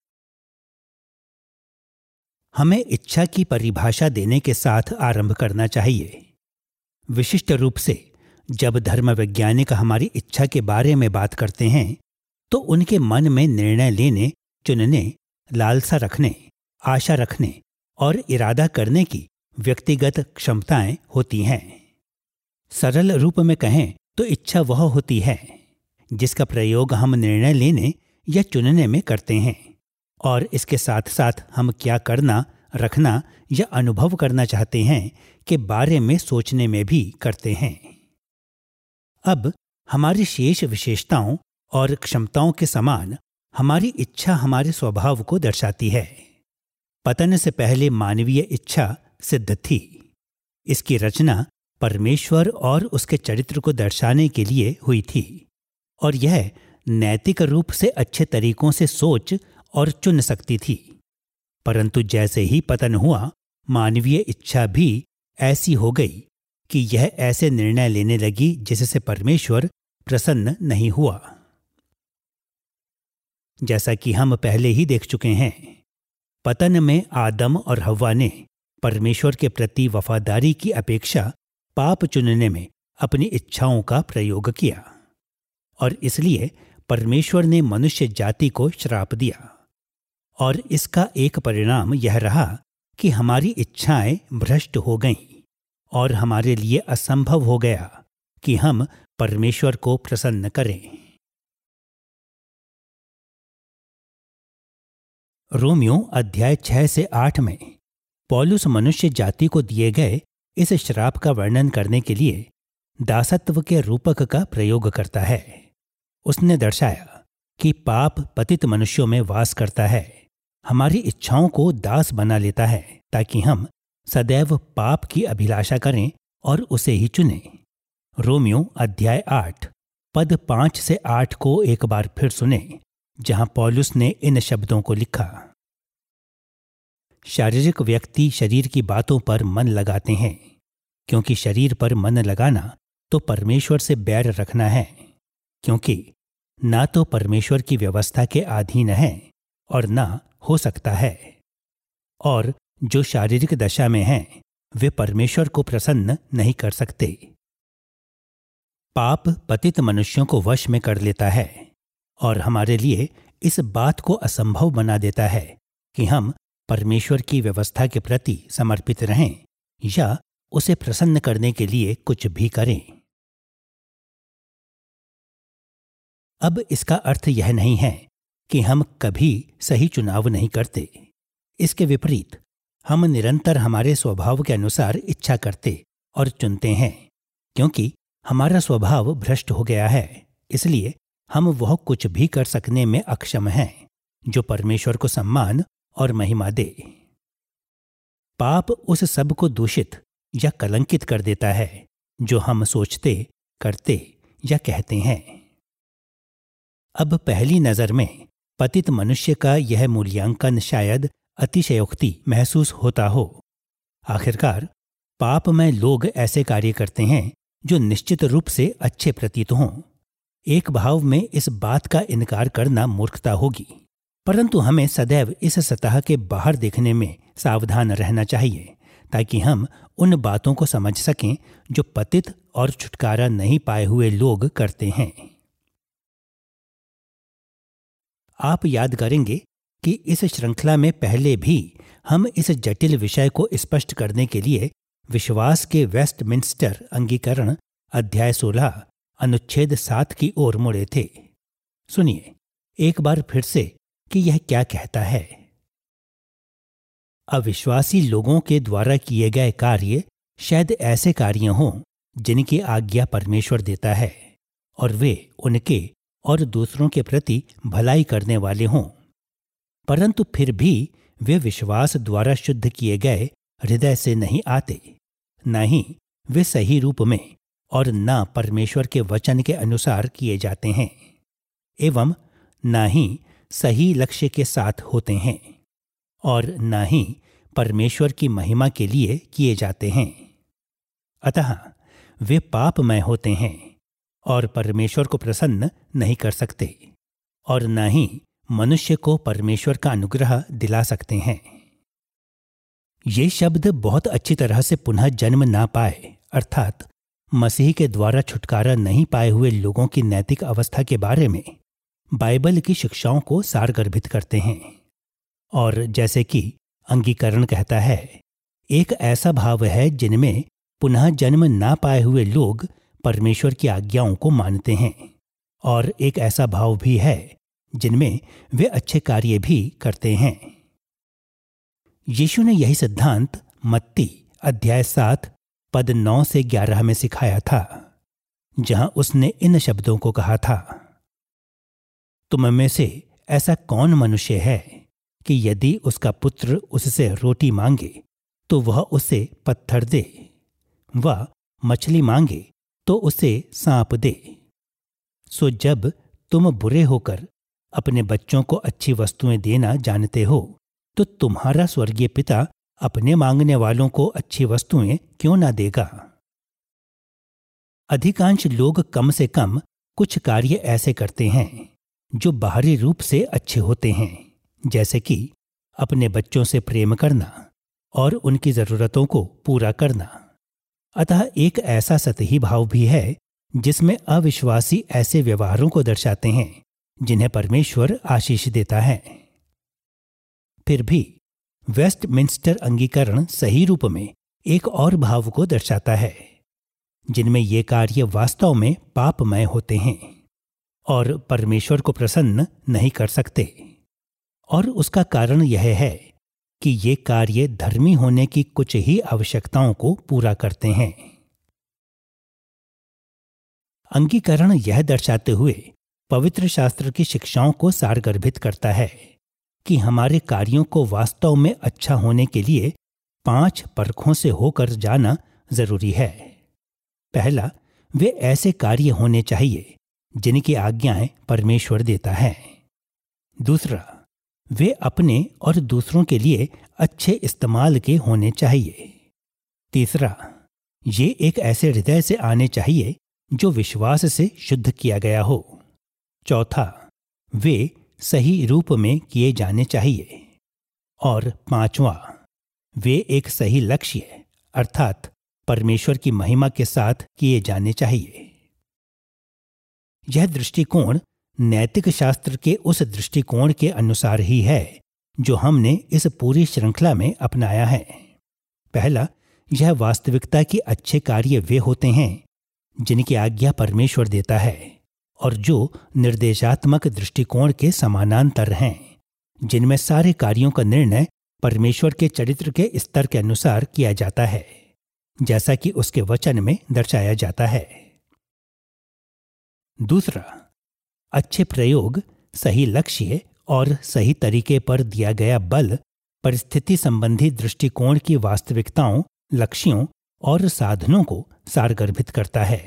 हमें इच्छा की परिभाषा देने के साथ आरंभ करना चाहिए। विशिष्ट रूप से जब धर्म वैज्ञानिक हमारी इच्छा के बारे में बात करते हैं तो उनके मन में निर्णय लेने, चुनने, लालसा रखने, आशा रखने और इरादा करने की व्यक्तिगत क्षमताएं होती हैं। सरल रूप में कहें तो इच्छा वह होती है जिसका प्रयोग हम निर्णय लेने या चुनने में करते हैं, और इसके साथ साथ हम क्या करना, रखना या अनुभव करना चाहते हैं के बारे में सोचने में भी करते हैं। अब हमारी शेष विशेषताओं और क्षमताओं के समान हमारी इच्छा हमारे स्वभाव को दर्शाती है। पतन से पहले मानवीय इच्छा सिद्ध थी। इसकी रचना परमेश्वर और उसके चरित्र को दर्शाने के लिए हुई थी, और यह नैतिक रूप से अच्छे तरीकों से सोच और चुन सकती थी। परंतु जैसे ही पतन हुआ, मानवीय इच्छा भी ऐसी हो गई कि यह ऐसे निर्णय लेने लगी जिससे परमेश्वर प्रसन्न नहीं हुआ। जैसा कि हम पहले ही देख चुके हैं, पतन में आदम और हव्वा ने परमेश्वर के प्रति वफादारी की अपेक्षा पाप चुनने में अपनी इच्छाओं का प्रयोग किया, और इसलिए परमेश्वर ने मनुष्य जाति को श्राप दिया, और इसका एक परिणाम यह रहा कि हमारी इच्छाएं भ्रष्ट हो गईं और हमारे लिए असंभव हो गया कि हम परमेश्वर को प्रसन्न करें। रोमियो अध्याय छह से आठ में पौलुस मनुष्य जाति को दिए गए इस श्राप का वर्णन करने के लिए दासत्व के रूपक का प्रयोग करता है। उसने दर्शाया कि पाप पतित मनुष्यों में वास करता है, हमारी इच्छाओं को दास बना लेता है ताकि हम सदैव पाप की अभिलाषा करें और उसे ही चुनें। रोमियो अध्याय आठ पद पांच से आठ को एक बार फिर सुने, जहां पौलुस ने इन शब्दों को लिखा। शारीरिक व्यक्ति शरीर की बातों पर मन लगाते हैं, क्योंकि शरीर पर मन लगाना तो परमेश्वर से बैर रखना है, क्योंकि ना तो परमेश्वर की व्यवस्था के अधीन है और ना हो सकता है। और जो शारीरिक दशा में हैं, वे परमेश्वर को प्रसन्न नहीं कर सकते। पाप पतित मनुष्यों को वश में कर लेता है और हमारे लिए इस बात को असंभव बना देता है कि हम परमेश्वर की व्यवस्था के प्रति समर्पित रहें या उसे प्रसन्न करने के लिए कुछ भी करें। अब इसका अर्थ यह नहीं है कि हम कभी सही चुनाव नहीं करते। इसके विपरीत हम निरंतर हमारे स्वभाव के अनुसार इच्छा करते और चुनते हैं, क्योंकि हमारा स्वभाव भ्रष्ट हो गया है। इसलिए हम वह कुछ भी कर सकने में अक्षम हैं जो परमेश्वर को सम्मान और महिमा दे। पाप उस सब को दूषित या कलंकित कर देता है जो हम सोचते, करते या कहते हैं। अब पहली नजर में पतित मनुष्य का यह मूल्यांकन शायद अतिशयोक्ति महसूस होता हो। आखिरकार पाप में लोग ऐसे कार्य करते हैं जो निश्चित रूप से अच्छे प्रतीत हों। एक भाव में इस बात का इनकार करना मूर्खता होगी, परंतु हमें सदैव इस सतह के बाहर देखने में सावधान रहना चाहिए ताकि हम उन बातों को समझ सकें जो पतित और छुटकारा नहीं पाए हुए लोग करते हैं। आप याद करेंगे कि इस श्रृंखला में पहले भी हम इस जटिल विषय को स्पष्ट करने के लिए विश्वास के वेस्टमिंस्टर अंगीकरण अध्याय सोलह अनुच्छेद सात की ओर मुड़े थे। सुनिए एक बार फिर से कि यह क्या कहता है। अविश्वासी लोगों के द्वारा किए गए कार्य शायद ऐसे कार्य हों जिनकी आज्ञा परमेश्वर देता है और वे उनके और दूसरों के प्रति भलाई करने वाले हों, परंतु फिर भी वे विश्वास द्वारा शुद्ध किए गए हृदय से नहीं आते, न ही वे सही रूप में और न परमेश्वर के वचन के अनुसार किए जाते हैं, एवं न ही सही लक्ष्य के साथ होते हैं और न ही परमेश्वर की महिमा के लिए किए जाते हैं। अतः वे पापमय होते हैं और परमेश्वर को प्रसन्न नहीं कर सकते और न ही मनुष्य को परमेश्वर का अनुग्रह दिला सकते हैं। ये शब्द बहुत अच्छी तरह से पुनः जन्म ना पाए अर्थात मसीह के द्वारा छुटकारा नहीं पाए हुए लोगों की नैतिक अवस्था के बारे में बाइबल की शिक्षाओं को सारगर्भित करते हैं। और जैसे कि अंगीकरण कहता है, एक ऐसा भाव है जिनमें पुनः जन्म ना पाए हुए लोग परमेश्वर की आज्ञाओं को मानते हैं, और एक ऐसा भाव भी है जिनमें वे अच्छे कार्य भी करते हैं। यीशु ने यही सिद्धांत मत्ती अध्याय सात पद नौ से ग्यारह में सिखाया था, जहां उसने इन शब्दों को कहा था, तुम में से ऐसा कौन मनुष्य है कि यदि उसका पुत्र उससे रोटी मांगे तो वह उसे पत्थर दे, व मछली मांगे तो उसे सांप दे। सो जब तुम बुरे होकर अपने बच्चों को अच्छी वस्तुएं देना जानते हो, तो तुम्हारा स्वर्गीय पिता अपने मांगने वालों को अच्छी वस्तुएं क्यों ना देगा। अधिकांश लोग कम से कम कुछ कार्य ऐसे करते हैं जो बाहरी रूप से अच्छे होते हैं, जैसे कि अपने बच्चों से प्रेम करना और उनकी जरूरतों को पूरा करना। अतः एक ऐसा सतही भाव भी है जिसमें अविश्वासी ऐसे व्यवहारों को दर्शाते हैं जिन्हें परमेश्वर आशीष देता है। फिर भी वेस्टमिंस्टर अंगीकरण सही रूप में एक और भाव को दर्शाता है, जिनमें ये कार्य वास्तव में पापमय होते हैं और परमेश्वर को प्रसन्न नहीं कर सकते। और उसका कारण यह है कि ये कार्य धर्मी होने की कुछ ही आवश्यकताओं को पूरा करते हैं। अंगीकरण यह दर्शाते हुए पवित्र शास्त्र की शिक्षाओं को सारगर्भित करता है कि हमारे कार्यों को वास्तव में अच्छा होने के लिए पांच परखों से होकर जाना जरूरी है। पहला, वे ऐसे कार्य होने चाहिए जिनकी आज्ञाएं परमेश्वर देता है। दूसरा, वे अपने और दूसरों के लिए अच्छे इस्तेमाल के होने चाहिए। तीसरा, ये एक ऐसे हृदय से आने चाहिए जो विश्वास से शुद्ध किया गया हो। चौथा, वे सही रूप में किए जाने चाहिए। और पांचवा, वे एक सही लक्ष्य अर्थात परमेश्वर की महिमा के साथ किए जाने चाहिए। यह दृष्टिकोण नैतिक शास्त्र के उस दृष्टिकोण के अनुसार ही है जो हमने इस पूरी श्रृंखला में अपनाया है। पहला, यह वास्तविकता कि अच्छे कार्य वे होते हैं जिनकी आज्ञा परमेश्वर देता है और जो निर्देशात्मक दृष्टिकोण के समानांतर हैं, जिनमें सारे कार्यों का निर्णय परमेश्वर के चरित्र के स्तर के अनुसार किया जाता है, जैसा कि उसके वचन में दर्शाया जाता है। दूसरा, अच्छे प्रयोग, सही लक्ष्य और सही तरीके पर दिया गया बल परिस्थिति संबंधी दृष्टिकोण की वास्तविकताओं, लक्ष्यों और साधनों को सारगर्भित करता है।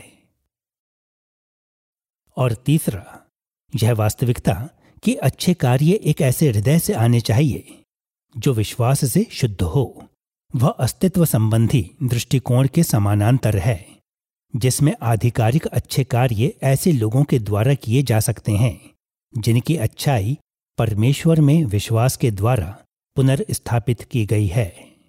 और तीसरा, यह वास्तविकता कि अच्छे कार्य एक ऐसे हृदय से आने चाहिए जो विश्वास से शुद्ध हो, वह अस्तित्व संबंधी दृष्टिकोण के समानांतर है, जिसमें आधिकारिक अच्छे कार्य ऐसे लोगों के द्वारा किए जा सकते हैं जिनकी अच्छाई परमेश्वर में विश्वास के द्वारा पुनर्स्थापित की गई है।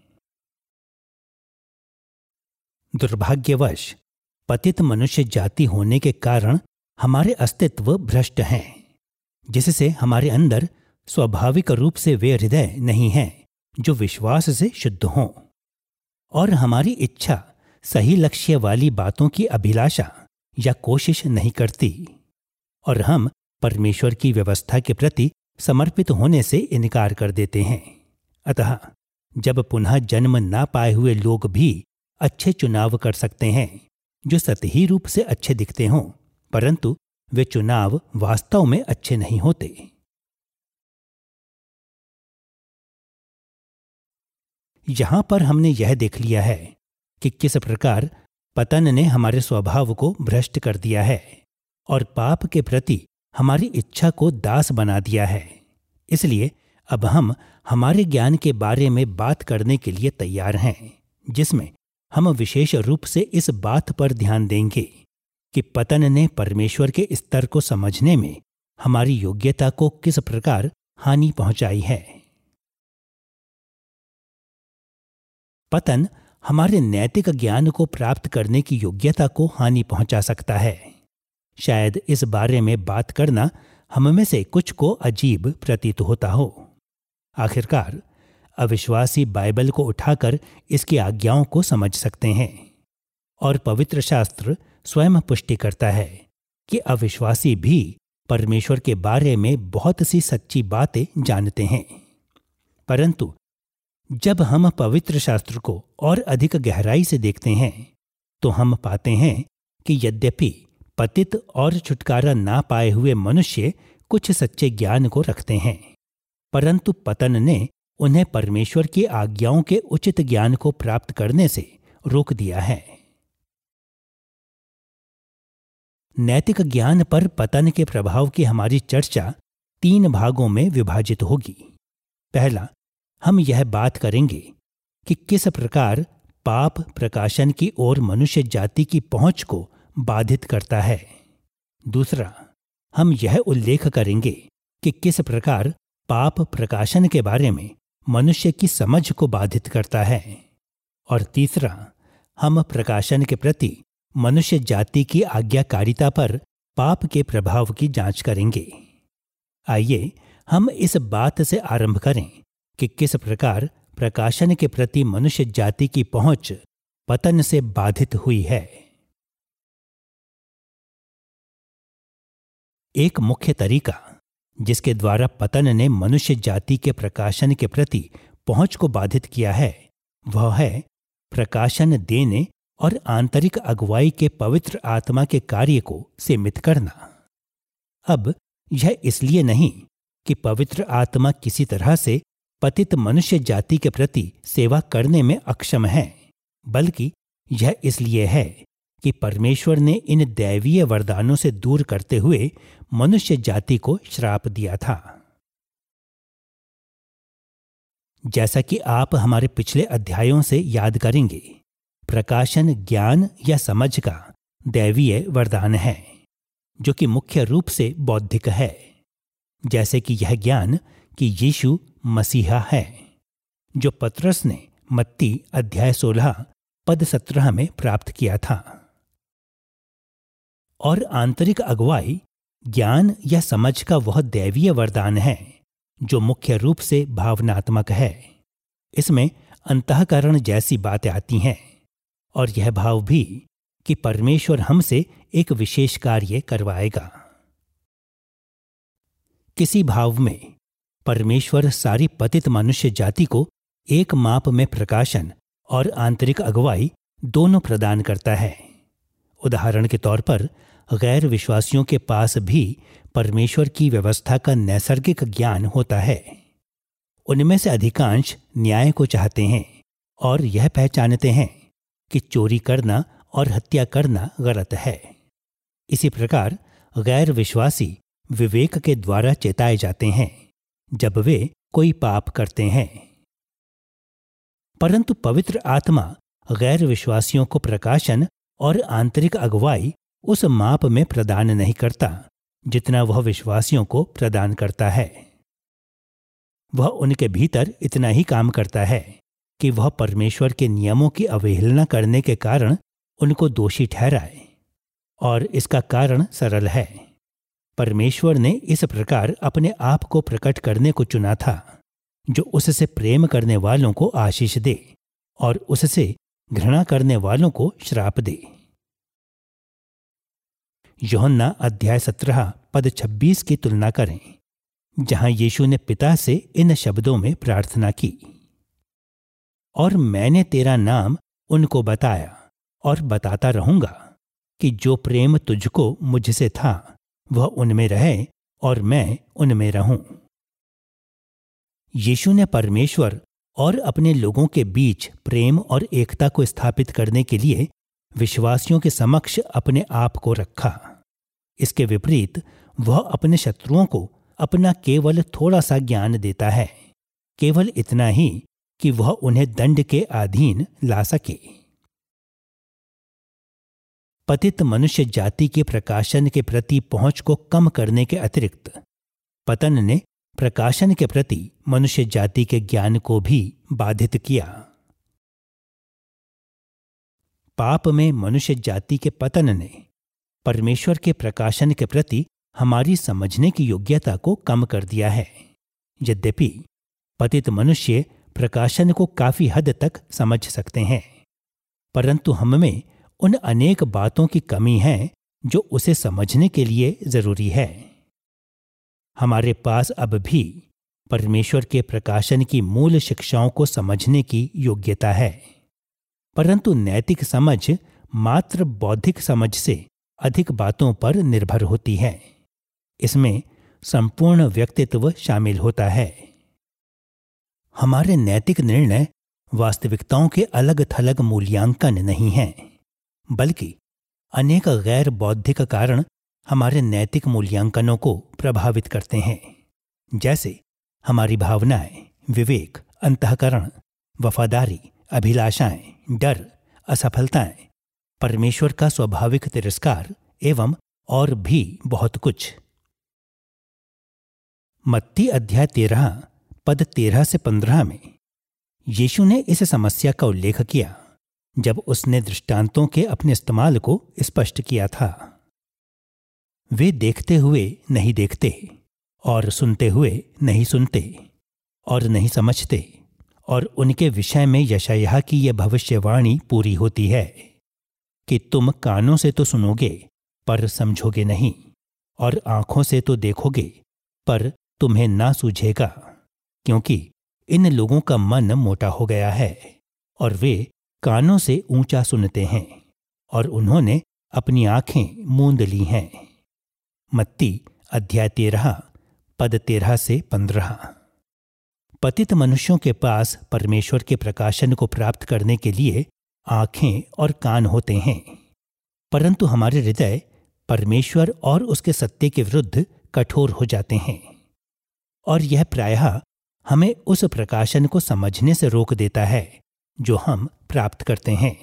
दुर्भाग्यवश पतित मनुष्य जाति होने के कारण हमारे अस्तित्व भ्रष्ट हैं, जिससे हमारे अंदर स्वाभाविक रूप से वे हृदय नहीं हैं जो विश्वास से शुद्ध हों, और हमारी इच्छा सही लक्ष्य वाली बातों की अभिलाषा या कोशिश नहीं करती, और हम परमेश्वर की व्यवस्था के प्रति समर्पित होने से इनकार कर देते हैं। अतः जब पुनः जन्म ना पाए हुए लोग भी अच्छे चुनाव कर सकते हैं जो सतही रूप से अच्छे दिखते हों, परंतु वे चुनाव वास्तव में अच्छे नहीं होते। यहां पर हमने यह देख लिया है कि किस प्रकार पतन ने हमारे स्वभाव को भ्रष्ट कर दिया है और पाप के प्रति हमारी इच्छा को दास बना दिया है। इसलिए अब हम हमारे ज्ञान के बारे में बात करने के लिए तैयार हैं, जिसमें हम विशेष रूप से इस बात पर ध्यान देंगे कि पतन ने परमेश्वर के स्तर को समझने में हमारी योग्यता को किस प्रकार हानि पहुंचाई है। पतन हमारे नैतिक ज्ञान को प्राप्त करने की योग्यता को हानि पहुंचा सकता है। शायद इस बारे में बात करना हम में से कुछ को अजीब प्रतीत होता हो। आखिरकार अविश्वासी बाइबल को उठाकर इसकी आज्ञाओं को समझ सकते हैं, और पवित्र शास्त्र स्वयं पुष्टि करता है कि अविश्वासी भी परमेश्वर के बारे में बहुत सी सच्ची बातें जानते हैं। परंतु जब हम पवित्र शास्त्र को और अधिक गहराई से देखते हैं तो हम पाते हैं कि यद्यपि पतित और छुटकारा ना पाए हुए मनुष्य कुछ सच्चे ज्ञान को रखते हैं, परंतु पतन ने उन्हें परमेश्वर की आज्ञाओं के उचित ज्ञान को प्राप्त करने से रोक दिया है। नैतिक ज्ञान पर पतन के प्रभाव की हमारी चर्चा तीन भागों में विभाजित होगी। पहला, हम यह बात करेंगे कि किस प्रकार पाप प्रकाशन की ओर मनुष्य जाति की पहुंच को बाधित करता है। दूसरा, हम यह उल्लेख करेंगे कि किस प्रकार पाप प्रकाशन के बारे में मनुष्य की समझ को बाधित करता है। और तीसरा, हम प्रकाशन के प्रति मनुष्य जाति की आज्ञाकारिता पर पाप के प्रभाव की जांच करेंगे। आइए हम इस बात से आरंभ करें कि किस प्रकार प्रकाशन के प्रति मनुष्य जाति की पहुंच पतन से बाधित हुई है। एक मुख्य तरीका जिसके द्वारा पतन ने मनुष्य जाति के प्रकाशन के प्रति पहुंच को बाधित किया है वह है प्रकाशन देने और आंतरिक अगुवाई के पवित्र आत्मा के कार्य को सीमित करना। अब यह इसलिए नहीं कि पवित्र आत्मा किसी तरह से पतित मनुष्य जाति के प्रति सेवा करने में अक्षम है, बल्कि यह इसलिए है कि परमेश्वर ने इन दैवीय वरदानों से दूर करते हुए मनुष्य जाति को श्राप दिया था। जैसा कि आप हमारे पिछले अध्यायों से याद करेंगे, प्रकाशन ज्ञान या समझ का दैवीय वरदान है जो कि मुख्य रूप से बौद्धिक है, जैसे कि यह ज्ञान कि यीशु मसीहा है जो पतरस ने मत्ती अध्याय सोलह पद सत्रह में प्राप्त किया था। और आंतरिक अगुवाई ज्ञान या समझ का वह दैवीय वरदान है जो मुख्य रूप से भावनात्मक है। इसमें अंतःकरण जैसी बातें आती हैं और यह भाव भी कि परमेश्वर हमसे एक विशेष कार्य करवाएगा। किसी भाव में परमेश्वर सारी पतित मनुष्य जाति को एक माप में प्रकाशन और आंतरिक अगुवाई दोनों प्रदान करता है। उदाहरण के तौर पर गैर विश्वासियों के पास भी परमेश्वर की व्यवस्था का नैसर्गिक ज्ञान होता है। उनमें से अधिकांश न्याय को चाहते हैं और यह पहचानते हैं कि चोरी करना और हत्या करना गलत है। इसी प्रकार गैर विश्वासी विवेक के द्वारा चेताए जाते हैं जब वे कोई पाप करते हैं। परंतु पवित्र आत्मा गैर विश्वासियों को प्रकाशन और आंतरिक अगुवाई उस माप में प्रदान नहीं करता जितना वह विश्वासियों को प्रदान करता है। वह उनके भीतर इतना ही काम करता है कि वह परमेश्वर के नियमों की अवहेलना करने के कारण उनको दोषी ठहराए। और इसका कारण सरल है, परमेश्वर ने इस प्रकार अपने आप को प्रकट करने को चुना था जो उससे प्रेम करने वालों को आशीष दे और उससे घृणा करने वालों को श्राप दे। यूहन्ना अध्याय सत्रह पद छब्बीस की तुलना करें, जहां यीशु ने पिता से इन शब्दों में प्रार्थना की, और मैंने तेरा नाम उनको बताया और बताता रहूंगा कि जो प्रेम तुझको मुझसे था वह उनमें रहे और मैं उनमें रहूं। यीशु ने परमेश्वर और अपने लोगों के बीच प्रेम और एकता को स्थापित करने के लिए विश्वासियों के समक्ष अपने आप को रखा। इसके विपरीत वह अपने शत्रुओं को अपना केवल थोड़ा सा ज्ञान देता है, केवल इतना ही कि वह उन्हें दंड के अधीन ला सके। पतित मनुष्य जाति के प्रकाशन के प्रति पहुंच को कम करने के अतिरिक्त पतन ने प्रकाशन के प्रति मनुष्य जाति के ज्ञान को भी बाधित किया। पाप में मनुष्य जाति के पतन ने परमेश्वर के प्रकाशन के प्रति हमारी समझने की योग्यता को कम कर दिया है। यद्यपि पतित मनुष्य प्रकाशन को काफी हद तक समझ सकते हैं, परंतु हम में उन अनेक बातों की कमी है जो उसे समझने के लिए जरूरी है। हमारे पास अब भी परमेश्वर के प्रकाशन की मूल शिक्षाओं को समझने की योग्यता है, परंतु नैतिक समझ मात्र बौद्धिक समझ से अधिक बातों पर निर्भर होती है। इसमें संपूर्ण व्यक्तित्व शामिल होता है। हमारे नैतिक निर्णय वास्तविकताओं के अलग थलग मूल्यांकन नहीं हैं, बल्कि अनेक गैर बौद्धिक कारण हमारे नैतिक मूल्यांकनों को प्रभावित करते हैं, जैसे हमारी भावनाएं, विवेक, अंतःकरण, वफादारी, अभिलाषाएं, डर, असफलताएं, परमेश्वर का स्वाभाविक तिरस्कार एवं और भी बहुत कुछ। मत्ती अध्याय तेरह पद तेरह से पंद्रह में यीशु ने इस समस्या का उल्लेख किया जब उसने दृष्टांतों के अपने इस्तेमाल को स्पष्ट किया था। वे देखते हुए नहीं देखते और सुनते हुए नहीं सुनते और नहीं समझते, और उनके विषय में यशायाह की यह भविष्यवाणी पूरी होती है कि तुम कानों से तो सुनोगे पर समझोगे नहीं, और आंखों से तो देखोगे पर तुम्हें ना सूझेगा, क्योंकि इन लोगों का मन मोटा हो गया है और वे कानों से ऊंचा सुनते हैं और उन्होंने अपनी आंखें मूंद ली हैं। मत्ती अध्याय तेरह पद तेरह से पंद्रह। पतित मनुष्यों के पास परमेश्वर के प्रकाशन को प्राप्त करने के लिए आंखें और कान होते हैं, परंतु हमारे हृदय परमेश्वर और उसके सत्य के विरुद्ध कठोर हो जाते हैं, और यह प्रायः हमें उस प्रकाशन को समझने से रोक देता है जो हम प्राप्त करते हैं।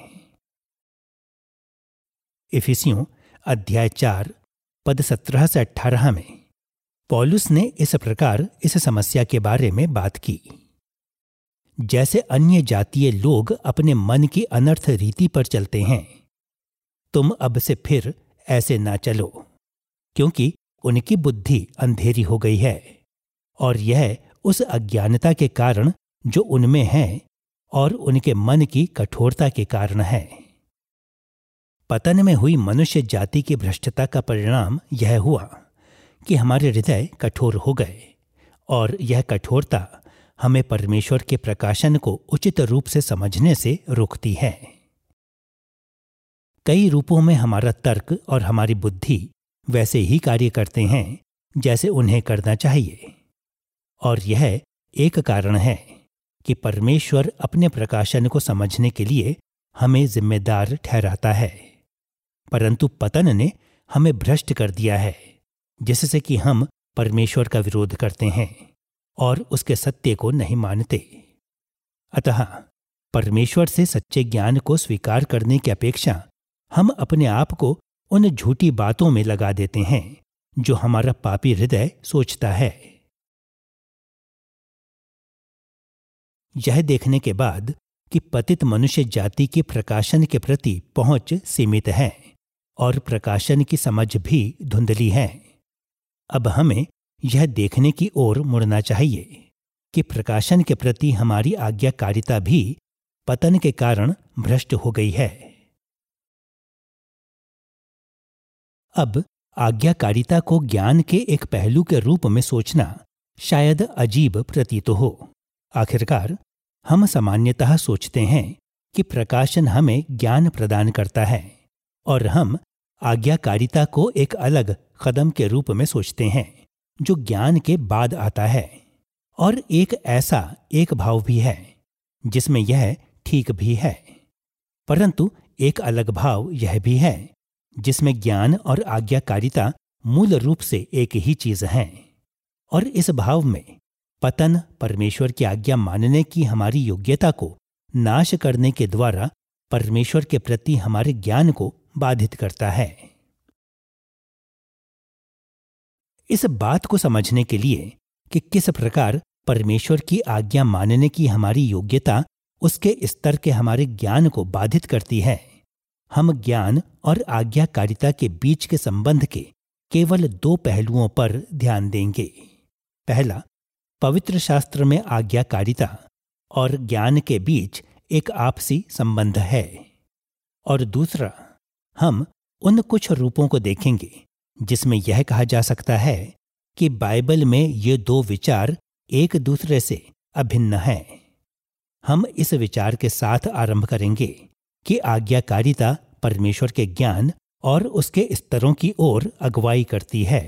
इफिसियों अध्याय चार पद सत्रह से अठारह में पौलुस ने इस प्रकार इस समस्या के बारे में बात की। जैसे अन्य जातीय लोग अपने मन की अनर्थ रीति पर चलते हैं, तुम अब से फिर ऐसे ना चलो, क्योंकि उनकी बुद्धि अंधेरी हो गई है, और यह उस अज्ञानता के कारण जो उनमें है और उनके मन की कठोरता के कारण है। पतन में हुई मनुष्य जाति की भ्रष्टता का परिणाम यह हुआ कि हमारे हृदय कठोर हो गए, और यह कठोरता हमें परमेश्वर के प्रकाशन को उचित रूप से समझने से रोकती है। कई रूपों में हमारा तर्क और हमारी बुद्धि वैसे ही कार्य करते हैं जैसे उन्हें करना चाहिए, और यह एक कारण है कि परमेश्वर अपने प्रकाशन को समझने के लिए हमें जिम्मेदार ठहराता है, परंतु पतन ने हमें भ्रष्ट कर दिया है, जिससे कि हम परमेश्वर का विरोध करते हैं और उसके सत्य को नहीं मानते। अतः परमेश्वर से सच्चे ज्ञान को स्वीकार करने की अपेक्षा हम अपने आप को उन झूठी बातों में लगा देते हैं जो हमारा पापी हृदय सोचता है। यह देखने के बाद कि पतित मनुष्य जाति की प्रकाशन के प्रति पहुंच सीमित है और प्रकाशन की समझ भी धुंधली है, अब हमें यह देखने की ओर मुड़ना चाहिए कि प्रकाशन के प्रति हमारी आज्ञाकारिता भी पतन के कारण भ्रष्ट हो गई है। अब आज्ञाकारिता को ज्ञान के एक पहलू के रूप में सोचना शायद अजीब प्रतीत हो। आखिरकार हम सामान्यतः सोचते हैं कि प्रकाशन हमें ज्ञान प्रदान करता है, और हम आज्ञाकारिता को एक अलग कदम के रूप में सोचते हैं जो ज्ञान के बाद आता है, और एक ऐसा एक भाव भी है जिसमें यह ठीक भी है, परंतु एक अलग भाव यह भी है जिसमें ज्ञान और आज्ञाकारिता मूल रूप से एक ही चीज हैं, और इस भाव में पतन परमेश्वर की आज्ञा मानने की हमारी योग्यता को नाश करने के द्वारा परमेश्वर के प्रति हमारे ज्ञान को बाधित करता है। इस बात को समझने के लिए कि किस प्रकार परमेश्वर की आज्ञा मानने की हमारी योग्यता उसके स्तर के हमारे ज्ञान को बाधित करती है, हम ज्ञान और आज्ञाकारिता के बीच के संबंध के केवल दो पहलुओं पर ध्यान देंगे। पहला, पवित्र शास्त्र में आज्ञाकारिता और ज्ञान के बीच एक आपसी संबंध है, और दूसरा, हम उन कुछ रूपों को देखेंगे जिसमें यह कहा जा सकता है कि बाइबल में ये दो विचार एक दूसरे से अभिन्न हैं। हम इस विचार के साथ आरंभ करेंगे कि आज्ञाकारिता परमेश्वर के ज्ञान और उसके स्तरों की ओर अगुवाई करती है।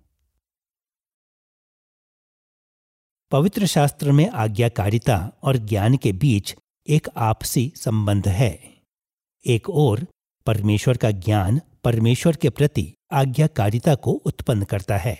पवित्र शास्त्र में आज्ञाकारिता और ज्ञान के बीच एक आपसी संबंध है। एक ओर परमेश्वर का ज्ञान परमेश्वर के प्रति आज्ञाकारिता को उत्पन्न करता है।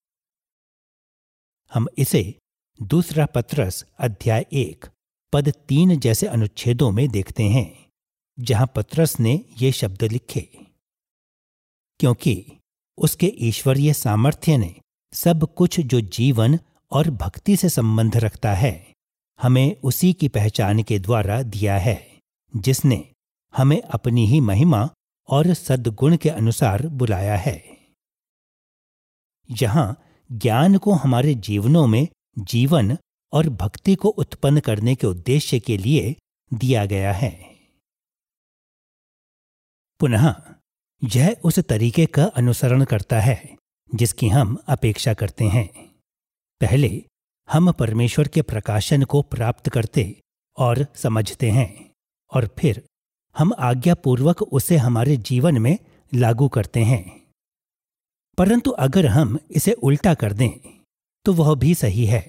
हम इसे दूसरा पत्रस अध्याय एक पद तीन जैसे अनुच्छेदों में देखते हैं, जहां पत्रस ने ये शब्द लिखे, क्योंकि उसके ईश्वरीय सामर्थ्य ने सब कुछ जो जीवन और भक्ति से संबंध रखता है हमें उसी की पहचान के द्वारा दिया है, जिसने हमें अपनी ही महिमा और सद्गुण के अनुसार बुलाया है। यहां ज्ञान को हमारे जीवनों में जीवन और भक्ति को उत्पन्न करने के उद्देश्य के लिए दिया गया है। पुनः यह उस तरीके का अनुसरण करता है जिसकी हम अपेक्षा करते हैं। पहले हम परमेश्वर के प्रकाशन को प्राप्त करते और समझते हैं और फिर हम आज्ञापूर्वक उसे हमारे जीवन में लागू करते हैं। परंतु अगर हम इसे उल्टा कर दें तो वह भी सही है।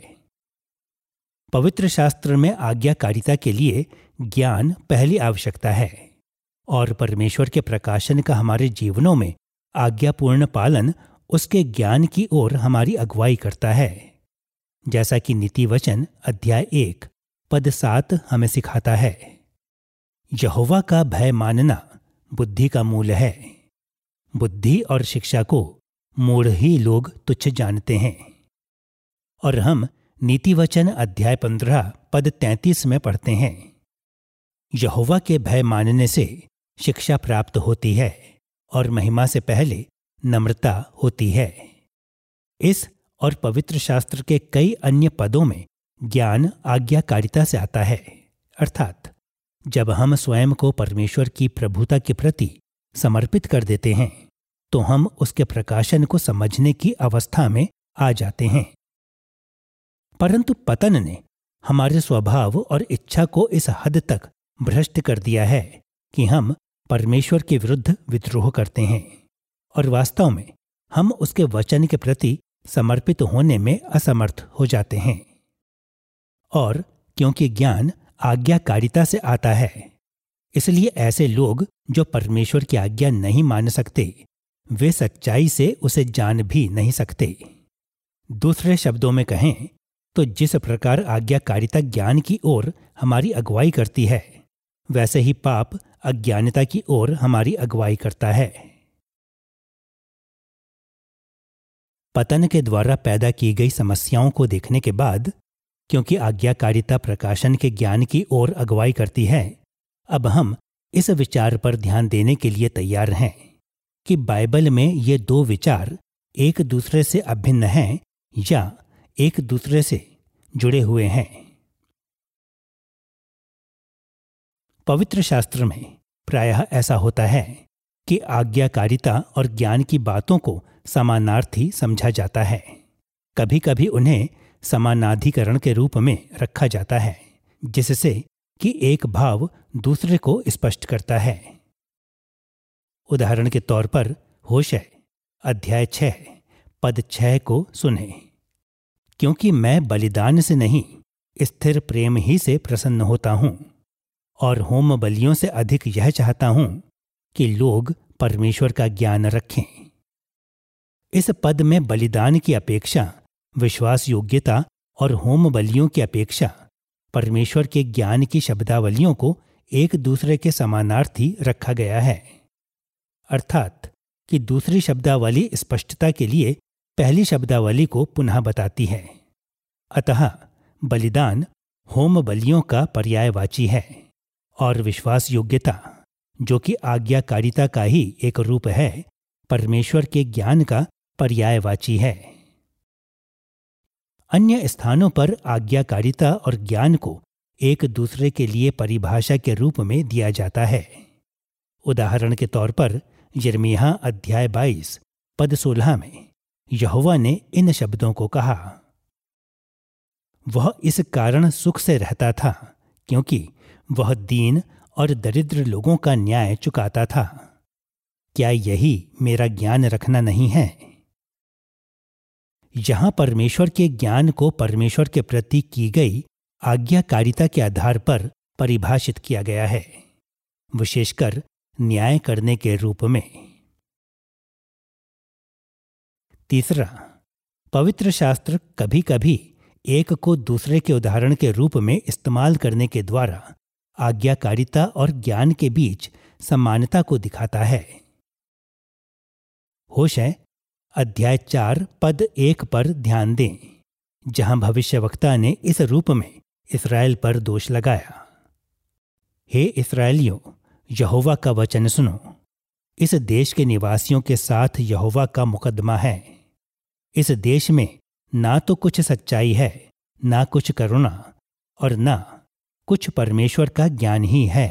पवित्र शास्त्र में आज्ञाकारिता के लिए ज्ञान पहली आवश्यकता है और परमेश्वर के प्रकाशन का हमारे जीवनों में आज्ञापूर्ण पालन उसके ज्ञान की ओर हमारी अगुवाई करता है, जैसा कि नीति वचन अध्याय एक पद सात हमें सिखाता है। यहोवा का भय मानना बुद्धि का मूल है। बुद्धि और शिक्षा को मूढ़ ही लोग तुच्छ जानते हैं। और हम नीति वचन अध्याय पंद्रह पद तैंतीस में पढ़ते हैं, यहोवा के भय मानने से शिक्षा प्राप्त होती है और महिमा से पहले नम्रता होती है। इस और पवित्र शास्त्र के कई अन्य पदों में ज्ञान आज्ञाकारिता से आता है, अर्थात जब हम स्वयं को परमेश्वर की प्रभुता के प्रति समर्पित कर देते हैं तो हम उसके प्रकाशन को समझने की अवस्था में आ जाते हैं। परंतु पतन ने हमारे स्वभाव और इच्छा को इस हद तक भ्रष्ट कर दिया है कि हम परमेश्वर के विरुद्ध विद्रोह करते हैं और वास्तव में हम उसके वचन के प्रति समर्पित होने में असमर्थ हो जाते हैं। और क्योंकि ज्ञान आज्ञाकारिता से आता है, इसलिए ऐसे लोग जो परमेश्वर की आज्ञा नहीं मान सकते, वे सच्चाई से उसे जान भी नहीं सकते। दूसरे शब्दों में कहें तो जिस प्रकार आज्ञाकारिता ज्ञान की ओर हमारी अगुवाई करती है, वैसे ही पाप अज्ञानता की ओर हमारी अगुवाई करता है। पतन के द्वारा पैदा की गई समस्याओं को देखने के बाद, क्योंकि आज्ञाकारिता प्रकाशन के ज्ञान की ओर अगुवाई करती है, अब हम इस विचार पर ध्यान देने के लिए तैयार हैं कि बाइबल में ये दो विचार एक दूसरे से अभिन्न हैं या एक दूसरे से जुड़े हुए हैं। पवित्र शास्त्र में प्रायः ऐसा होता है कि आज्ञाकारिता और ज्ञान की बातों को समानार्थी समझा जाता है। कभी कभी उन्हें समानाधिकरण के रूप में रखा जाता है, जिससे कि एक भाव दूसरे को स्पष्ट करता है। उदाहरण के तौर पर होशे अध्याय छह पद छह को सुने, क्योंकि मैं बलिदान से नहीं स्थिर प्रेम ही से प्रसन्न होता हूं और होम बलियों से अधिक यह चाहता हूं कि लोग परमेश्वर का ज्ञान रखें। इस पद में बलिदान की अपेक्षा विश्वास योग्यता और होम बलियों की अपेक्षा परमेश्वर के ज्ञान की शब्दावलियों को एक दूसरे के समानार्थी रखा गया है, अर्थात कि दूसरी शब्दावली स्पष्टता के लिए पहली शब्दावली को पुनः बताती है। अतः बलिदान होम बलियों का पर्यायवाची है और विश्वास योग्यता, जो कि आज्ञाकारिता का ही एक रूप है, परमेश्वर के ज्ञान का पर्यायवाची है। अन्य स्थानों पर आज्ञाकारिता और ज्ञान को एक दूसरे के लिए परिभाषा के रूप में दिया जाता है। उदाहरण के तौर पर यिर्मयाह अध्याय बाईस पद सोलह में यहोवा ने इन शब्दों को कहा, वह इस कारण सुख से रहता था क्योंकि वह दीन और दरिद्र लोगों का न्याय चुकाता था। क्या यही मेरा ज्ञान रखना नहीं है? यहां परमेश्वर के ज्ञान को परमेश्वर के प्रति की गई आज्ञाकारिता के आधार पर परिभाषित किया गया है, विशेषकर न्याय करने के रूप में। तीसरा, पवित्र शास्त्र कभी कभी एक को दूसरे के उदाहरण के रूप में इस्तेमाल करने के द्वारा आज्ञाकारिता और ज्ञान के बीच समानता को दिखाता है। होशे अध्याय चार पद एक पर ध्यान दें, जहां भविष्यवक्ता ने इस रूप में इस्राएल पर दोष लगाया, हे इस्राएलियों, यहोवा का वचन सुनो, इस देश के निवासियों के साथ यहोवा का मुकदमा है। इस देश में ना तो कुछ सच्चाई है, ना कुछ करुणा, और ना कुछ परमेश्वर का ज्ञान ही है।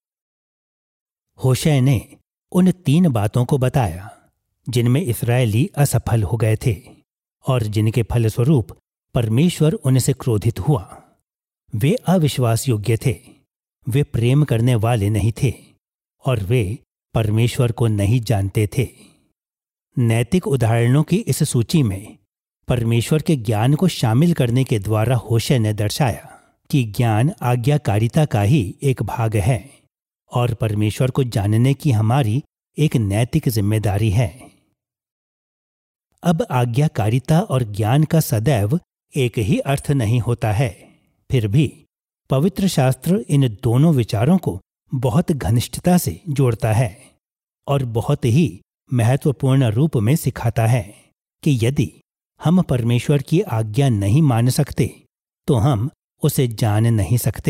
होशे ने उन तीन बातों को बताया जिनमें इस्राएली असफल हो गए थे और जिनके फलस्वरूप परमेश्वर उनसे क्रोधित हुआ। वे अविश्वास योग्य थे, वे प्रेम करने वाले नहीं थे और वे परमेश्वर को नहीं जानते थे। नैतिक उदाहरणों की इस सूची में परमेश्वर के ज्ञान को शामिल करने के द्वारा होशे ने दर्शाया कि ज्ञान आज्ञाकारिता का ही एक भाग है और परमेश्वर को जानने की हमारी एक नैतिक जिम्मेदारी है। अब आज्ञाकारिता और ज्ञान का सदैव एक ही अर्थ नहीं होता है, फिर भी पवित्र शास्त्र इन दोनों विचारों को बहुत घनिष्ठता से जोड़ता है और बहुत ही महत्वपूर्ण रूप में सिखाता है कि यदि हम परमेश्वर की आज्ञा नहीं मान सकते तो हम उसे जान नहीं सकते।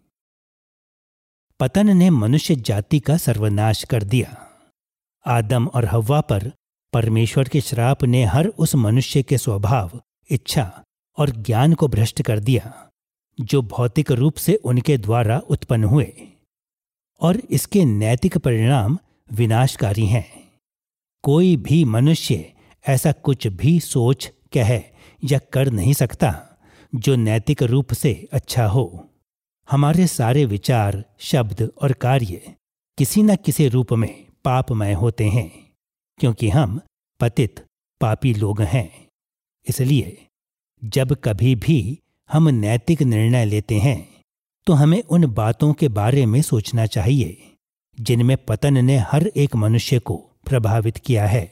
पतन ने मनुष्य जाति का सर्वनाश कर दिया। आदम और हव्वा पर परमेश्वर के श्राप ने हर उस मनुष्य के स्वभाव, इच्छा और ज्ञान को भ्रष्ट कर दिया जो भौतिक रूप से उनके द्वारा उत्पन्न हुए, और इसके नैतिक परिणाम विनाशकारी हैं। कोई भी मनुष्य ऐसा कुछ भी सोच, कह या कर नहीं सकता जो नैतिक रूप से अच्छा हो। हमारे सारे विचार, शब्द और कार्य किसी न किसी रूप में पापमय होते हैं क्योंकि हम पतित पापी लोग हैं। इसलिए जब कभी भी हम नैतिक निर्णय लेते हैं तो हमें उन बातों के बारे में सोचना चाहिए जिनमें पतन ने हर एक मनुष्य को प्रभावित किया है।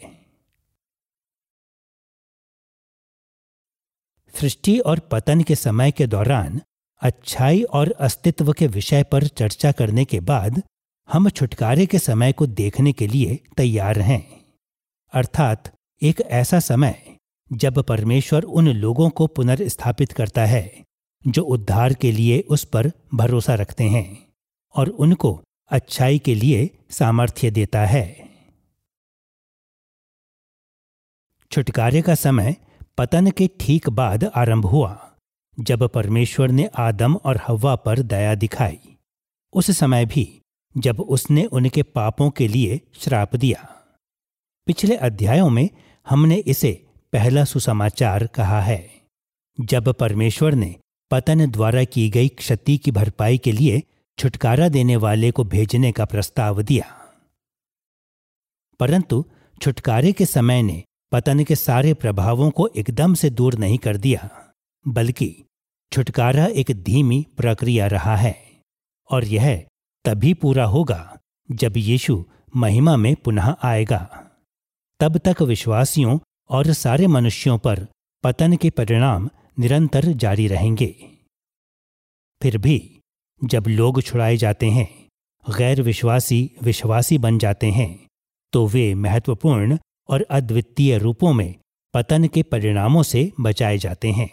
सृष्टि और पतन के समय के दौरान अच्छाई और अस्तित्व के विषय पर चर्चा करने के बाद हम छुटकारे के समय को देखने के लिए तैयार हैं, अर्थात एक ऐसा समय जब परमेश्वर उन लोगों को पुनर्स्थापित करता है जो उद्धार के लिए उस पर भरोसा रखते हैं और उनको अच्छाई के लिए सामर्थ्य देता है। छुटकारे का समय पतन के ठीक बाद आरंभ हुआ जब परमेश्वर ने आदम और हव्वा पर दया दिखाई, उस समय भी जब उसने उनके पापों के लिए श्राप दिया। पिछले अध्यायों में हमने इसे पहला सुसमाचार कहा है, जब परमेश्वर ने पतन द्वारा की गई क्षति की भरपाई के लिए छुटकारा देने वाले को भेजने का प्रस्ताव दिया। परंतु छुटकारे के समय ने पतन के सारे प्रभावों को एकदम से दूर नहीं कर दिया, बल्कि छुटकारा एक धीमी प्रक्रिया रहा है और यह तभी पूरा होगा जब यीशु महिमा में पुनः आएगा। तब तक विश्वासियों और सारे मनुष्यों पर पतन के परिणाम निरंतर जारी रहेंगे। फिर भी जब लोग छुड़ाए जाते हैं, गैर विश्वासी विश्वासी बन जाते हैं, तो वे महत्वपूर्ण और अद्वितीय रूपों में पतन के परिणामों से बचाए जाते हैं।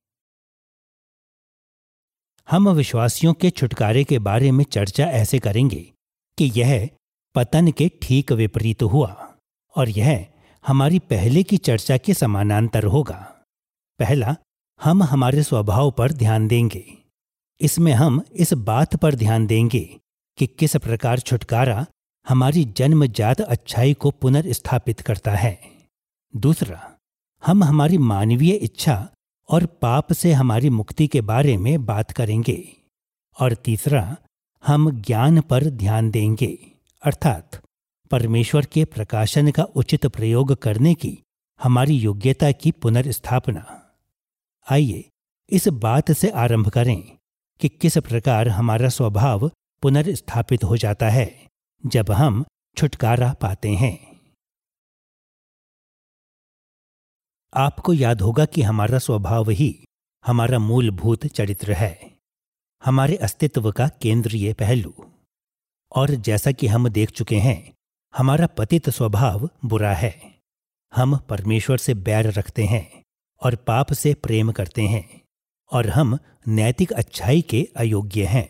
हम विश्वासियों के छुटकारे के बारे में चर्चा ऐसे करेंगे कि यह पतन के ठीक विपरीत हुआ और यह हमारी पहले की चर्चा के समानांतर होगा। पहला, हम हमारे स्वभाव पर ध्यान देंगे। इसमें हम इस बात पर ध्यान देंगे कि किस प्रकार छुटकारा हमारी जन्मजात अच्छाई को पुनर्स्थापित करता है। दूसरा, हम हमारी मानवीय इच्छा और पाप से हमारी मुक्ति के बारे में बात करेंगे। और तीसरा, हम ज्ञान पर ध्यान देंगे, अर्थात परमेश्वर के प्रकाशन का उचित प्रयोग करने की हमारी योग्यता की पुनर्स्थापना। आइए इस बात से आरंभ करें कि किस प्रकार हमारा स्वभाव पुनर्स्थापित हो जाता है जब हम छुटकारा पाते हैं। आपको याद होगा कि हमारा स्वभाव ही हमारा मूलभूत चरित्र है, हमारे अस्तित्व का केंद्रीय पहलू। और जैसा कि हम देख चुके हैं, हमारा पतित स्वभाव बुरा है। हम परमेश्वर से बैर रखते हैं और पाप से प्रेम करते हैं और हम नैतिक अच्छाई के अयोग्य हैं।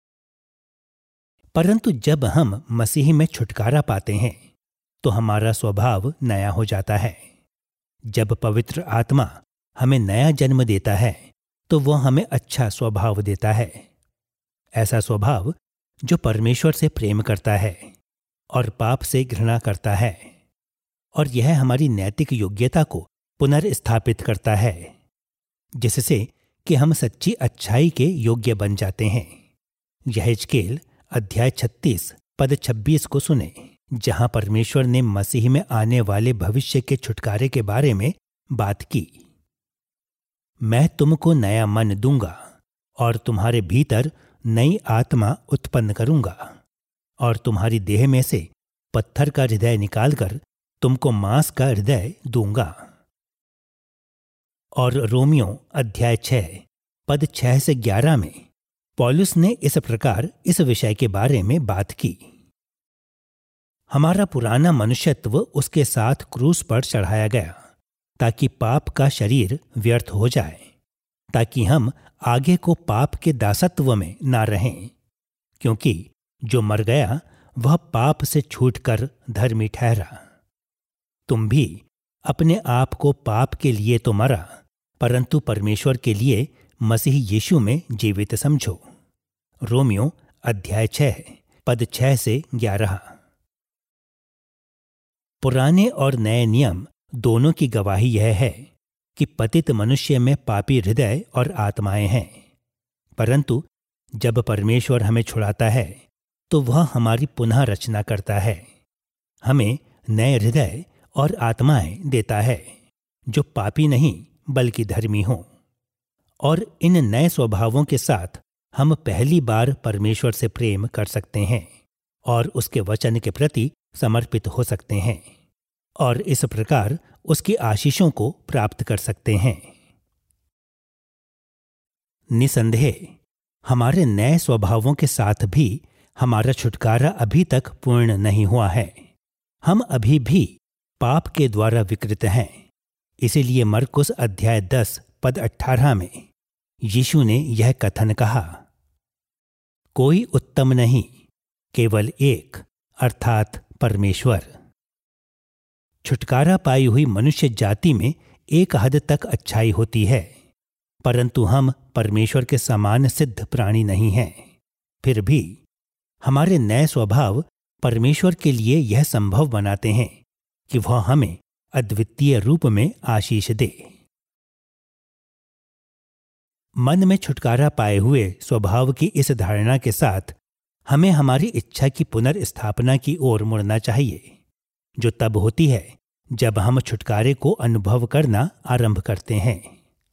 परंतु जब हम मसीह में छुटकारा पाते हैं तो हमारा स्वभाव नया हो जाता है। जब पवित्र आत्मा हमें नया जन्म देता है तो वह हमें अच्छा स्वभाव देता है, ऐसा स्वभाव जो परमेश्वर से प्रेम करता है और पाप से घृणा करता है, और यह हमारी नैतिक योग्यता को पुनर्स्थापित करता है, जिससे कि हम सच्ची अच्छाई के योग्य बन जाते हैं। यहेजकेल अध्याय छत्तीस पद छब्बीस को सुने, जहां परमेश्वर ने मसीह में आने वाले भविष्य के छुटकारे के बारे में बात की। मैं तुमको नया मन दूंगा और तुम्हारे भीतर नई आत्मा उत्पन्न करूंगा और तुम्हारी देह में से पत्थर का हृदय निकालकर तुमको मांस का हृदय दूंगा। और रोमियो अध्याय छह पद छह से ग्यारह में पौलुस ने इस प्रकार इस विषय के बारे में बात की। हमारा पुराना मनुष्यत्व उसके साथ क्रूस पर चढ़ाया गया ताकि पाप का शरीर व्यर्थ हो जाए, ताकि हम आगे को पाप के दासत्व में ना रहें, क्योंकि जो मर गया वह पाप से छूटकर धर्मी ठहरा। तुम भी अपने आप को पाप के लिए तो मरा, परंतु परमेश्वर के लिए मसीह यीशु में जीवित समझो। रोमियो अध्याय छह पद छह से ग्यारह। पुराने और नए नियम दोनों की गवाही यह है कि पतित मनुष्य में पापी हृदय और आत्माएं हैं, परंतु जब परमेश्वर हमें छुड़ाता है तो वह हमारी पुनः रचना करता है, हमें नए हृदय और आत्माएं देता है जो पापी नहीं बल्कि धर्मी हों। और इन नए स्वभावों के साथ हम पहली बार परमेश्वर से प्रेम कर सकते हैं और उसके वचन के प्रति समर्पित हो सकते हैं और इस प्रकार उसकी आशीषों को प्राप्त कर सकते हैं। निसंदेह हमारे नए स्वभावों के साथ भी हमारा छुटकारा अभी तक पूर्ण नहीं हुआ है। हम अभी भी पाप के द्वारा विकृत हैं। इसीलिए मरकुस अध्याय दस पद अठारह में यीशु ने यह कथन कहा, कोई उत्तम नहीं, केवल एक, अर्थात परमेश्वर। छुटकारा पाई हुई मनुष्य जाति में एक हद तक अच्छाई होती है, परंतु हम परमेश्वर के समान सिद्ध प्राणी नहीं हैं। फिर भी हमारे नए स्वभाव परमेश्वर के लिए यह संभव बनाते हैं कि वह हमें अद्वितीय रूप में आशीष दे। मन में छुटकारा पाए हुए स्वभाव की इस धारणा के साथ हमें हमारी इच्छा की पुनर्स्थापना की ओर मुड़ना चाहिए, जो तब होती है जब हम छुटकारे को अनुभव करना आरंभ करते हैं।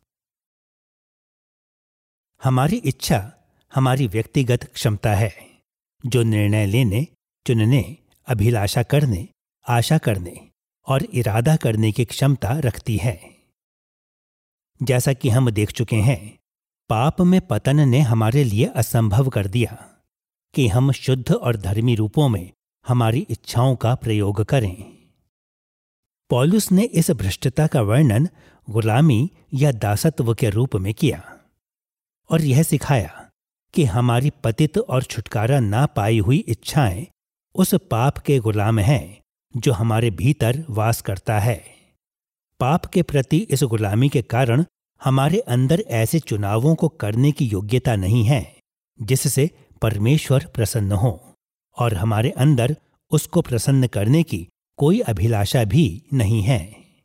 हमारी इच्छा हमारी व्यक्तिगत क्षमता है जो निर्णय लेने, चुनने, अभिलाषा करने, आशा करने और इरादा करने की क्षमता रखती है। जैसा कि हम देख चुके हैं, पाप में पतन ने हमारे लिए असंभव कर दिया कि हम शुद्ध और धर्मी रूपों में हमारी इच्छाओं का प्रयोग करें। पौलुस ने इस भ्रष्टता का वर्णन गुलामी या दासत्व के रूप में किया और यह सिखाया कि हमारी पतित और छुटकारा ना पाई हुई इच्छाएं उस पाप के गुलाम हैं जो हमारे भीतर वास करता है। पाप के प्रति इस गुलामी के कारण हमारे अंदर ऐसे चुनावों को करने की योग्यता नहीं है जिससे परमेश्वर प्रसन्न हो, और हमारे अंदर उसको प्रसन्न करने की कोई अभिलाषा भी नहीं है।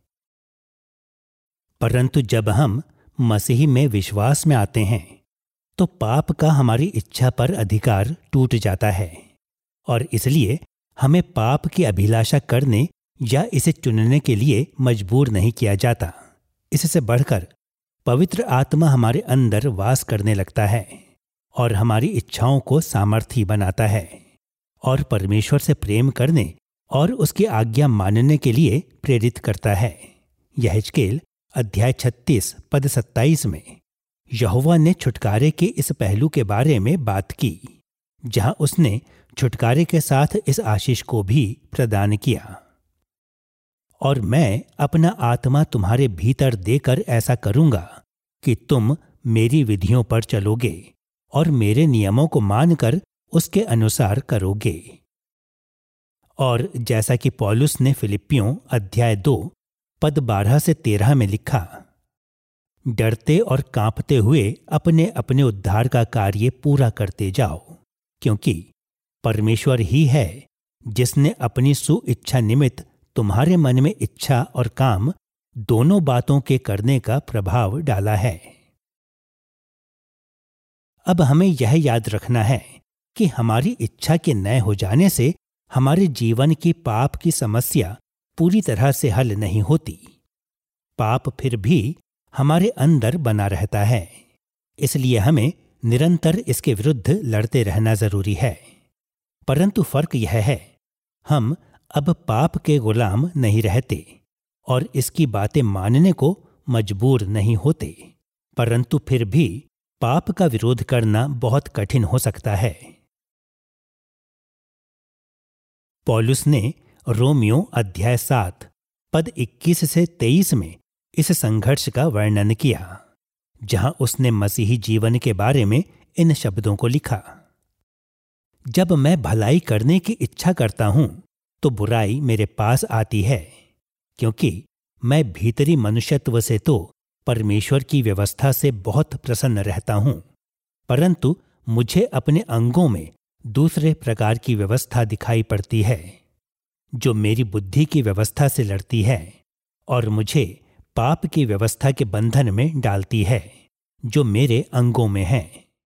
परंतु जब हम मसीह में विश्वास में आते हैं तो पाप का हमारी इच्छा पर अधिकार टूट जाता है और इसलिए हमें पाप की अभिलाषा करने या इसे चुनने के लिए मजबूर नहीं किया जाता। इससे बढ़कर पवित्र आत्मा हमारे अंदर वास करने लगता है और हमारी इच्छाओं को सामर्थी बनाता है और परमेश्वर से प्रेम करने और उसकी आज्ञा मानने के लिए प्रेरित करता है। यहेजकेल अध्याय छत्तीस पद सत्ताईस में यहोवा ने छुटकारे के इस पहलू के बारे में बात की, जहां उसने छुटकारे के साथ इस आशीष को भी प्रदान किया। और मैं अपना आत्मा तुम्हारे भीतर देकर ऐसा करूंगा कि तुम मेरी विधियों पर चलोगे और मेरे नियमों को मानकर उसके अनुसार करोगे। और जैसा कि पौलुस ने फिलिप्पियों अध्याय दो पद बारह से तेरह में लिखा, डरते और कांपते हुए अपने अपने उद्धार का कार्य पूरा करते जाओ, क्योंकि परमेश्वर ही है जिसने अपनी सुइच्छा निमित्त तुम्हारे मन में इच्छा और काम दोनों बातों के करने का प्रभाव डाला है। अब हमें यह याद रखना है कि हमारी इच्छा के न हो जाने से हमारे जीवन की पाप की समस्या पूरी तरह से हल नहीं होती। पाप फिर भी हमारे अंदर बना रहता है, इसलिए हमें निरंतर इसके विरुद्ध लड़ते रहना जरूरी है। परंतु फर्क यह है, हम अब पाप के गुलाम नहीं रहते और इसकी बातें मानने को मजबूर नहीं होते, परंतु फिर भी पाप का विरोध करना बहुत कठिन हो सकता है। पौलुस ने रोमियो अध्याय सात पद इक्कीस से तेईस में इस संघर्ष का वर्णन किया, जहां उसने मसीही जीवन के बारे में इन शब्दों को लिखा, जब मैं भलाई करने की इच्छा करता हूं तो बुराई मेरे पास आती है, क्योंकि मैं भीतरी मनुष्यत्व से तो परमेश्वर की व्यवस्था से बहुत प्रसन्न रहता हूं, परंतु मुझे अपने अंगों में दूसरे प्रकार की व्यवस्था दिखाई पड़ती है, जो मेरी बुद्धि की व्यवस्था से लड़ती है और मुझे पाप की व्यवस्था के बंधन में डालती है, जो मेरे अंगों में है।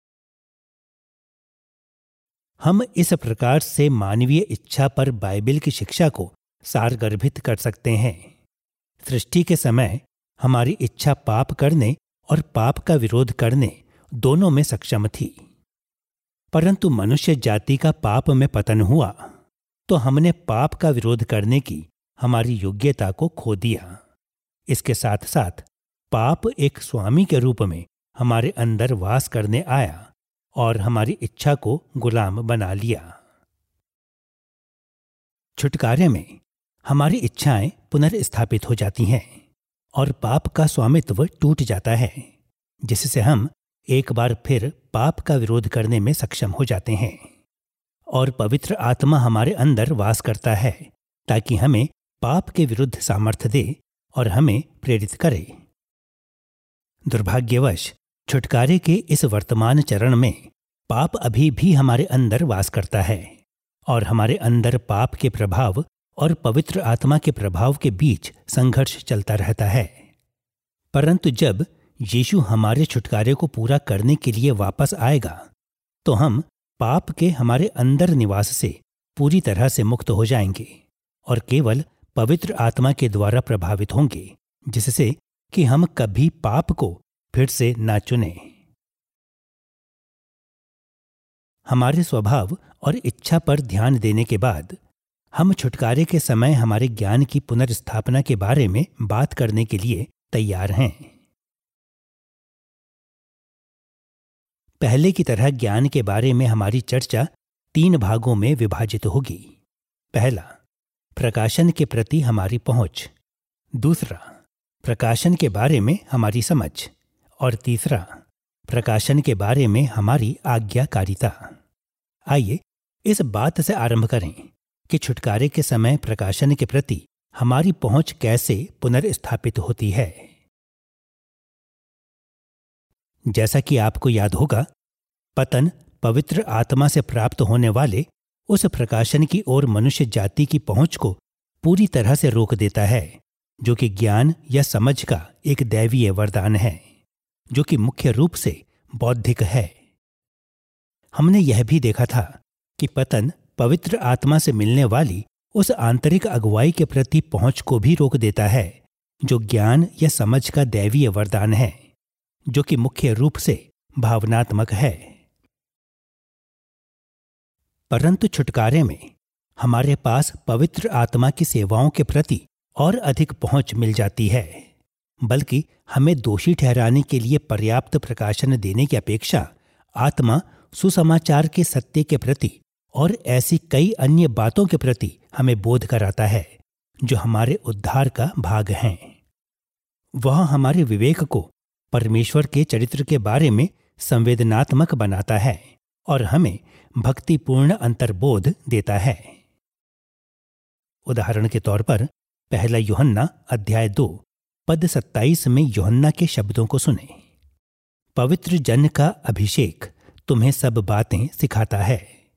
हम इस प्रकार से मानवीय इच्छा पर बाइबल की शिक्षा को सारगर्भित कर सकते हैं। सृष्टि के समय हमारी इच्छा पाप करने और पाप का विरोध करने दोनों में सक्षम थी, परंतु मनुष्य जाति का पाप में पतन हुआ तो हमने पाप का विरोध करने की हमारी योग्यता को खो दिया। इसके साथ साथ पाप एक स्वामी के रूप में हमारे अंदर वास करने आया और हमारी इच्छा को गुलाम बना लिया। छुटकारे में हमारी इच्छाएं पुनर्स्थापित हो जाती हैं और पाप का स्वामित्व टूट जाता है, जिससे हम एक बार फिर पाप का विरोध करने में सक्षम हो जाते हैं और पवित्र आत्मा हमारे अंदर वास करता है ताकि हमें पाप के विरुद्ध सामर्थ्य दे और हमें प्रेरित करे। दुर्भाग्यवश छुटकारे के इस वर्तमान चरण में पाप अभी भी हमारे अंदर वास करता है और हमारे अंदर पाप के प्रभाव और पवित्र आत्मा के प्रभाव के बीच संघर्ष चलता रहता है। परंतु जब यीशु हमारे छुटकारे को पूरा करने के लिए वापस आएगा तो हम पाप के हमारे अंदर निवास से पूरी तरह से मुक्त हो जाएंगे और केवल पवित्र आत्मा के द्वारा प्रभावित होंगे, जिससे कि हम कभी पाप को फिर से ना चुनें। हमारे स्वभाव और इच्छा पर ध्यान देने के बाद हम छुटकारे के समय हमारे ज्ञान की पुनर्स्थापना के बारे में बात करने के लिए तैयार हैं। पहले की तरह ज्ञान के बारे में हमारी चर्चा तीन भागों में विभाजित होगी। पहला, प्रकाशन के प्रति हमारी पहुंच। दूसरा, प्रकाशन के बारे में हमारी समझ। और तीसरा, प्रकाशन के बारे में हमारी आज्ञाकारिता। आइए इस बात से आरंभ करें कि छुटकारे के समय प्रकाशन के प्रति हमारी पहुंच कैसे पुनर्स्थापित होती है। जैसा कि आपको याद होगा, पतन पवित्र आत्मा से प्राप्त होने वाले उस प्रकाशन की ओर मनुष्य जाति की पहुंच को पूरी तरह से रोक देता है, जो कि ज्ञान या समझ का एक दैवीय वरदान है, जो कि मुख्य रूप से बौद्धिक है। हमने यह भी देखा था कि पतन पवित्र आत्मा से मिलने वाली उस आंतरिक अगुवाई के प्रति पहुंच को भी रोक देता है, जो ज्ञान या समझ का दैवीय वरदान है, जो कि मुख्य रूप से भावनात्मक है। परंतु छुटकारे में हमारे पास पवित्र आत्मा की सेवाओं के प्रति और अधिक पहुंच मिल जाती है, बल्कि हमें दोषी ठहराने के लिए पर्याप्त प्रकाशन देने की अपेक्षा आत्मा सुसमाचार के सत्य के प्रति और ऐसी कई अन्य बातों के प्रति हमें बोध कराता है जो हमारे उद्धार का भाग हैं। वह हमारे विवेक को परमेश्वर के चरित्र के बारे में संवेदनात्मक बनाता है और हमें भक्तिपूर्ण अंतर्बोध देता है। उदाहरण के तौर पर पहला यूहन्ना अध्याय दो पद सत्ताईस में यूहन्ना के शब्दों को सुने। पवित्र जन का अभिषेक तुम्हें सब बातें सिखाता है।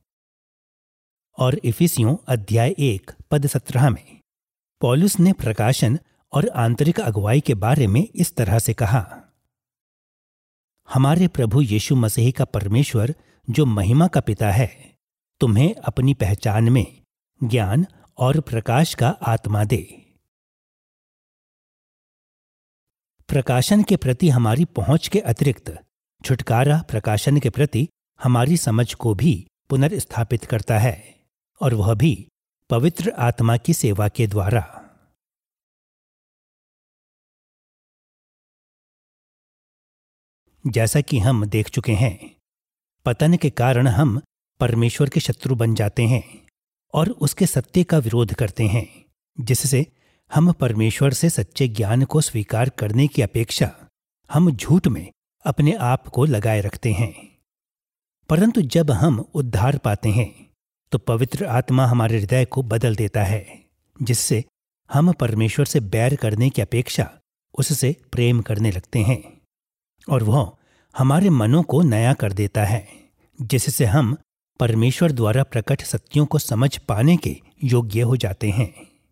और इफिसियों अध्याय एक पद सत्रह में पौलुस ने प्रकाशन और आंतरिक अगुवाई के बारे में इस तरह से कहा, हमारे प्रभु यीशु मसीह का परमेश्वर जो महिमा का पिता है तुम्हें अपनी पहचान में ज्ञान और प्रकाश का आत्मा दे। प्रकाशन के प्रति हमारी पहुंच के अतिरिक्त छुटकारा प्रकाशन के प्रति हमारी समझ को भी पुनर्स्थापित करता है, और वह भी पवित्र आत्मा की सेवा के द्वारा। जैसा कि हम देख चुके हैं, पतन के कारण हम परमेश्वर के शत्रु बन जाते हैं और उसके सत्य का विरोध करते हैं, जिससे हम परमेश्वर से सच्चे ज्ञान को स्वीकार करने की अपेक्षा हम झूठ में अपने आप को लगाए रखते हैं। परंतु जब हम उद्धार पाते हैं तो पवित्र आत्मा हमारे हृदय को बदल देता है, जिससे हम परमेश्वर से बैर करने की अपेक्षा उससे प्रेम करने लगते हैं, और वह हमारे मनों को नया कर देता है, जिससे हम परमेश्वर द्वारा प्रकट सत्यों को समझ पाने के योग्य हो जाते हैं।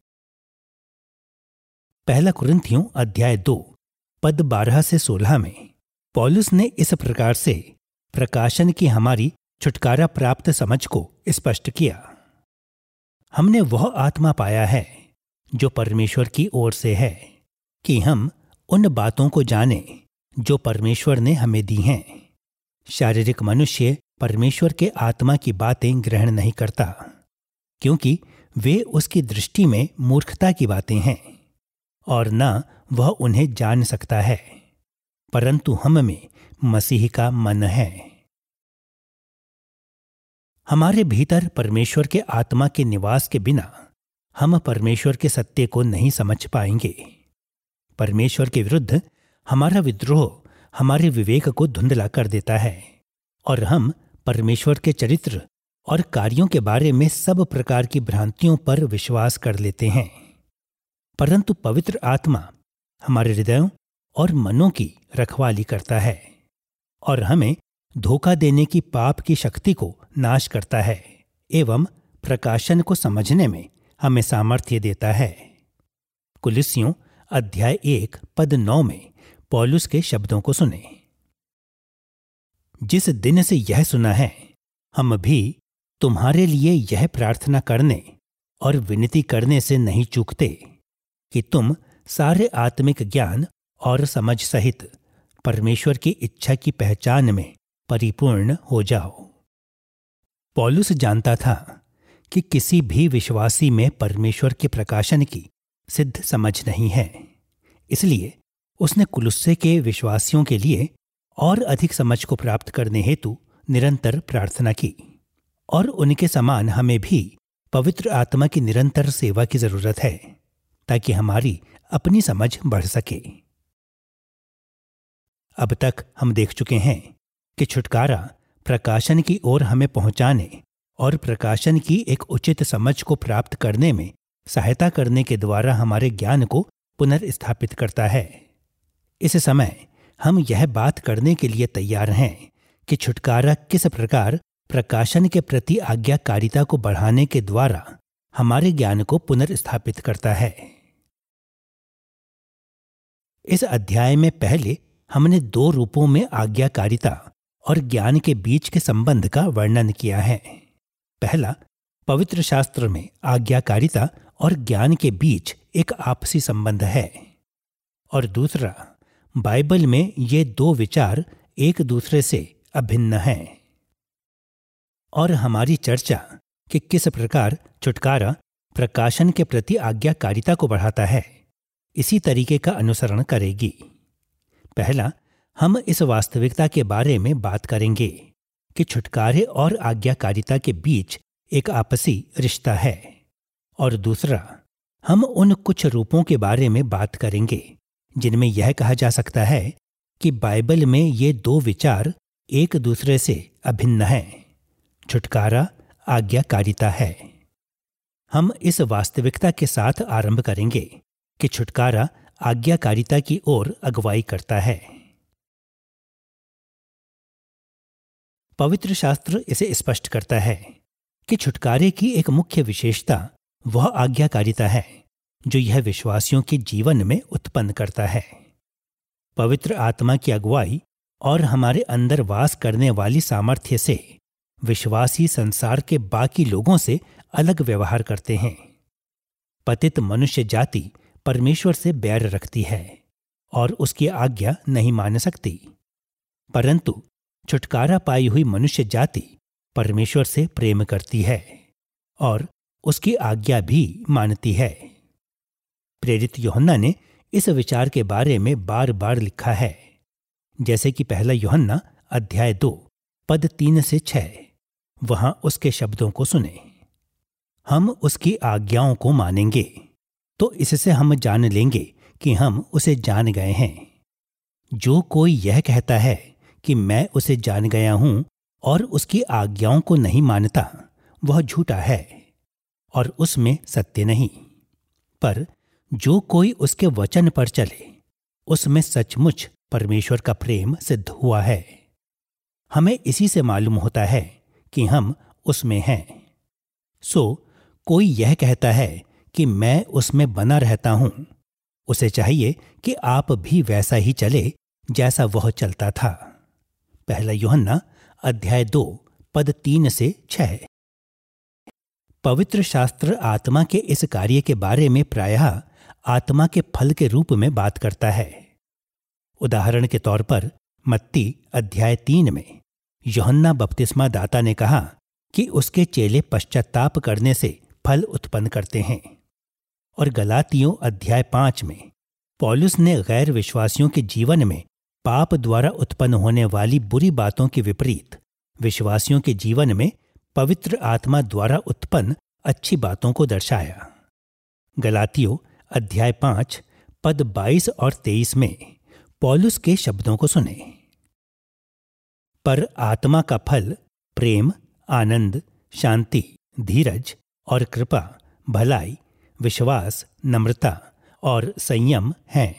पहला कुरिन्थियों अध्याय दो पद बारह से सोलह में पौलुस ने इस प्रकार से प्रकाशन की हमारी छुटकारा प्राप्त समझ को स्पष्ट किया। हमने वह आत्मा पाया है जो परमेश्वर की ओर से है, कि हम उन बातों को जाने जो परमेश्वर ने हमें दी हैं। शारीरिक मनुष्य परमेश्वर के आत्मा की बातें ग्रहण नहीं करता, क्योंकि वे उसकी दृष्टि में मूर्खता की बातें हैं और न वह उन्हें जान सकता है। परंतु हम में मसीह का मन है। हमारे भीतर परमेश्वर के आत्मा के निवास के बिना हम परमेश्वर के सत्य को नहीं समझ पाएंगे। परमेश्वर के विरुद्ध हमारा विद्रोह हमारे विवेक को धुंधला कर देता है और हम परमेश्वर के चरित्र और कार्यों के बारे में सब प्रकार की भ्रांतियों पर विश्वास कर लेते हैं। परंतु पवित्र आत्मा हमारे हृदयों और मनों की रखवाली करता है और हमें धोखा देने की पाप की शक्ति को नाश करता है एवं प्रकाशन को समझने में हमें सामर्थ्य देता है। कुलिस्सियों अध्याय एक पद नौ में पौलुस के शब्दों को सुने। जिस दिन से यह सुना है, हम भी तुम्हारे लिए यह प्रार्थना करने और विनती करने से नहीं चूकते कि तुम सारे आत्मिक ज्ञान और समझ सहित परमेश्वर की इच्छा की पहचान में परिपूर्ण हो जाओ। पौलुस जानता था कि किसी भी विश्वासी में परमेश्वर के प्रकाशन की सिद्ध समझ नहीं है, इसलिए उसने कुलुस्से के विश्वासियों के लिए और अधिक समझ को प्राप्त करने हेतु निरंतर प्रार्थना की, और उनके समान हमें भी पवित्र आत्मा की निरंतर सेवा की जरूरत है, ताकि हमारी अपनी समझ बढ़ सके। अब तक हम देख चुके हैं कि छुटकारा प्रकाशन की ओर हमें पहुंचाने और प्रकाशन की एक उचित समझ को प्राप्त करने में सहायता करने के द्वारा हमारे ज्ञान को पुनर्स्थापित करता है। इस समय हम यह बात करने के लिए तैयार हैं कि छुटकारा किस प्रकार प्रकाशन के प्रति आज्ञाकारिता को बढ़ाने के द्वारा हमारे ज्ञान को पुनर्स्थापित करता है। इस अध्याय में पहले हमने दो रूपों में आज्ञाकारिता और ज्ञान के बीच के संबंध का वर्णन किया है। पहला, पवित्र शास्त्र में आज्ञाकारिता और ज्ञान के बीच एक आपसी संबंध है, और दूसरा, बाइबल में ये दो विचार एक दूसरे से अभिन्न हैं। और हमारी चर्चा कि किस प्रकार छुटकारा प्रकाशन के प्रति आज्ञाकारिता को बढ़ाता है, इसी तरीके का अनुसरण करेगी। पहला, हम इस वास्तविकता के बारे में बात करेंगे कि छुटकारे और आज्ञाकारिता के बीच एक आपसी रिश्ता है, और दूसरा, हम उन कुछ रूपों के बारे में बात करेंगे जिनमें यह कहा जा सकता है कि बाइबल में ये दो विचार एक दूसरे से अभिन्न हैं। छुटकारा आज्ञाकारिता है। हम इस वास्तविकता के साथ आरंभ करेंगे कि छुटकारा आज्ञाकारिता की ओर अगुवाई करता है। पवित्र शास्त्र इसे स्पष्ट करता है कि छुटकारे की एक मुख्य विशेषता वह आज्ञाकारिता है जो यह विश्वासियों के जीवन में उत्पन्न करता है। पवित्र आत्मा की अगुवाई और हमारे अंदर वास करने वाली सामर्थ्य से विश्वासी संसार के बाकी लोगों से अलग व्यवहार करते हैं। पतित मनुष्य जाति परमेश्वर से बैर रखती है और उसकी आज्ञा नहीं मान सकती, परंतु छुटकारा पाई हुई मनुष्य जाति परमेश्वर से प्रेम करती है और उसकी आज्ञा भी मानती है। प्रेरित यूहन्ना ने इस विचार के बारे में बार बार लिखा है, जैसे कि पहला यूहन्ना अध्याय दो पद तीन से छह। वहां उसके शब्दों को सुने, हम उसकी आज्ञाओं को मानेंगे तो इससे हम जान लेंगे कि हम उसे जान गए हैं। जो कोई यह कहता है कि मैं उसे जान गया हूं और उसकी आज्ञाओं को नहीं मानता, वह झूठा है और उसमें सत्य नहीं। पर जो कोई उसके वचन पर चले, उसमें सचमुच परमेश्वर का प्रेम सिद्ध हुआ है। हमें इसी से मालूम होता है कि हम उसमें हैं। सो कोई यह कहता है कि मैं उसमें बना रहता हूं, उसे चाहिए कि आप भी वैसा ही चले जैसा वह चलता था। पहला यूहन्ना अध्याय दो पद तीन से छह। पवित्र शास्त्र आत्मा के इस कार्य के बारे में प्रायः आत्मा के फल के रूप में बात करता है। उदाहरण के तौर पर मत्ती अध्याय तीन में यूहन्ना बपतिस्मा दाता ने कहा कि उसके चेले पश्चाताप करने से फल उत्पन्न करते हैं, और गलातियों अध्याय पांच में पौलुस ने गैर विश्वासियों के जीवन में पाप द्वारा उत्पन्न होने वाली बुरी बातों के विपरीत विश्वासियों के जीवन में पवित्र आत्मा द्वारा उत्पन्न अच्छी बातों को दर्शाया। गलातियों अध्याय पांच पद बाईस और तेईस में पौलुस के शब्दों को सुने, पर आत्मा का फल प्रेम, आनंद, शांति, धीरज और कृपा, भलाई, विश्वास, नम्रता और संयम हैं।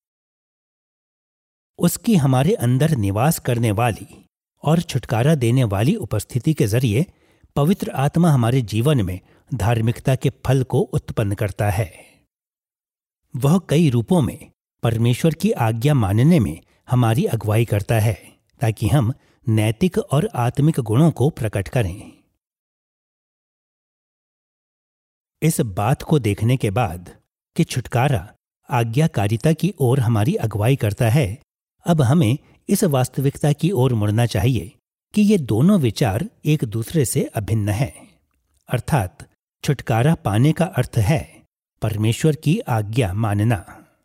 उसकी हमारे अंदर निवास करने वाली और छुटकारा देने वाली उपस्थिति के जरिए पवित्र आत्मा हमारे जीवन में धार्मिकता के फल को उत्पन्न करता है। वह कई रूपों में परमेश्वर की आज्ञा मानने में हमारी अगुवाई करता है ताकि हम नैतिक और आत्मिक गुणों को प्रकट करें। इस बात को देखने के बाद कि छुटकारा आज्ञाकारिता की ओर हमारी अगुवाई करता है, अब हमें इस वास्तविकता की ओर मुड़ना चाहिए कि ये दोनों विचार एक दूसरे से अभिन्न हैं। अर्थात छुटकारा पाने का अर्थ है परमेश्वर की आज्ञा मानना।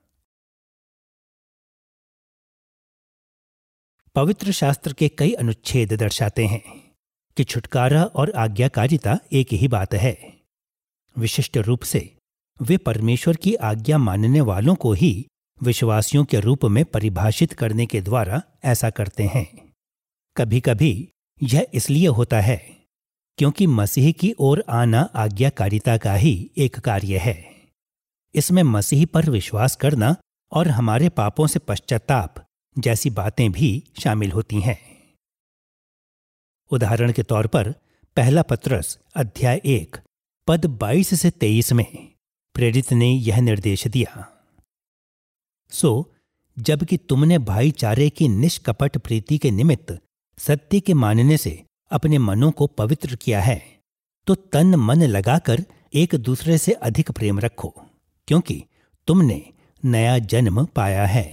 पवित्र शास्त्र के कई अनुच्छेद दर्शाते हैं कि छुटकारा और आज्ञाकारिता एक ही बात है। विशिष्ट रूप से वे परमेश्वर की आज्ञा मानने वालों को ही विश्वासियों के रूप में परिभाषित करने के द्वारा ऐसा करते हैं। कभी कभी यह इसलिए होता है क्योंकि मसीह की ओर आना आज्ञाकारिता का ही एक कार्य है। इसमें मसीह पर विश्वास करना और हमारे पापों से पश्चाताप जैसी बातें भी शामिल होती हैं। उदाहरण के तौर पर पहला पत्रस अध्याय एक पद बाईस से तेईस में प्रेरित ने यह निर्देश दिया, सो जबकि तुमने भाईचारे की निष्कपट प्रीति के निमित्त सत्य के मानने से अपने मनों को पवित्र किया है, तो तन मन लगाकर एक दूसरे से अधिक प्रेम रखो, क्योंकि तुमने नया जन्म पाया है।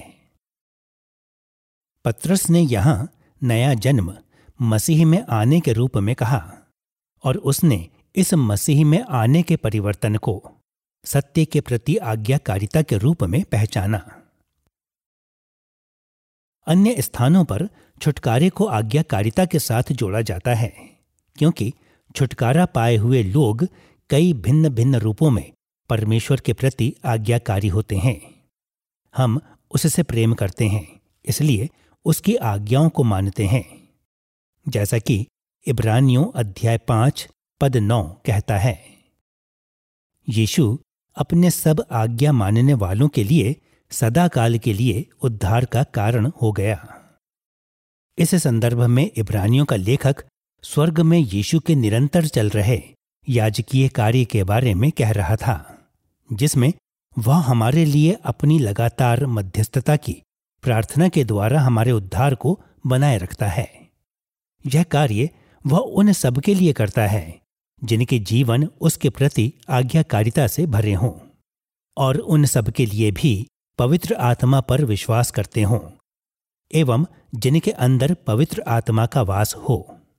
पत्रस ने यहां नया जन्म मसीह में आने के रूप में कहा और उसने इस मसीह में आने के परिवर्तन को सत्य के प्रति आज्ञाकारिता के रूप में पहचाना। अन्य स्थानों पर छुटकारे को आज्ञाकारिता के साथ जोड़ा जाता है, क्योंकि छुटकारा पाए हुए लोग कई भिन्न भिन्न रूपों में परमेश्वर के प्रति आज्ञाकारी होते हैं। हम उससे प्रेम करते हैं, इसलिए उसकी आज्ञाओं को मानते हैं, जैसा कि इब्रानियों अध्याय पांच पद नौ कहता है। यीशु अपने सब आज्ञा मानने वालों के लिए सदा काल के लिए उद्धार का कारण हो गया। इस संदर्भ में इब्रानियों का लेखक स्वर्ग में यीशु के निरंतर चल रहे याजकीय कार्य के बारे में कह रहा था, जिसमें वह हमारे लिए अपनी लगातार मध्यस्थता की प्रार्थना के द्वारा हमारे उद्धार को बनाए रखता है। यह कार्य वह उन सब के लिए करता है जिनके जीवन उसके प्रति आज्ञाकारिता से भरे हों, और उन सब के लिए भी पवित्र आत्मा पर विश्वास करते हों, एवं जिनके अंदर पवित्र आत्मा का वास हो।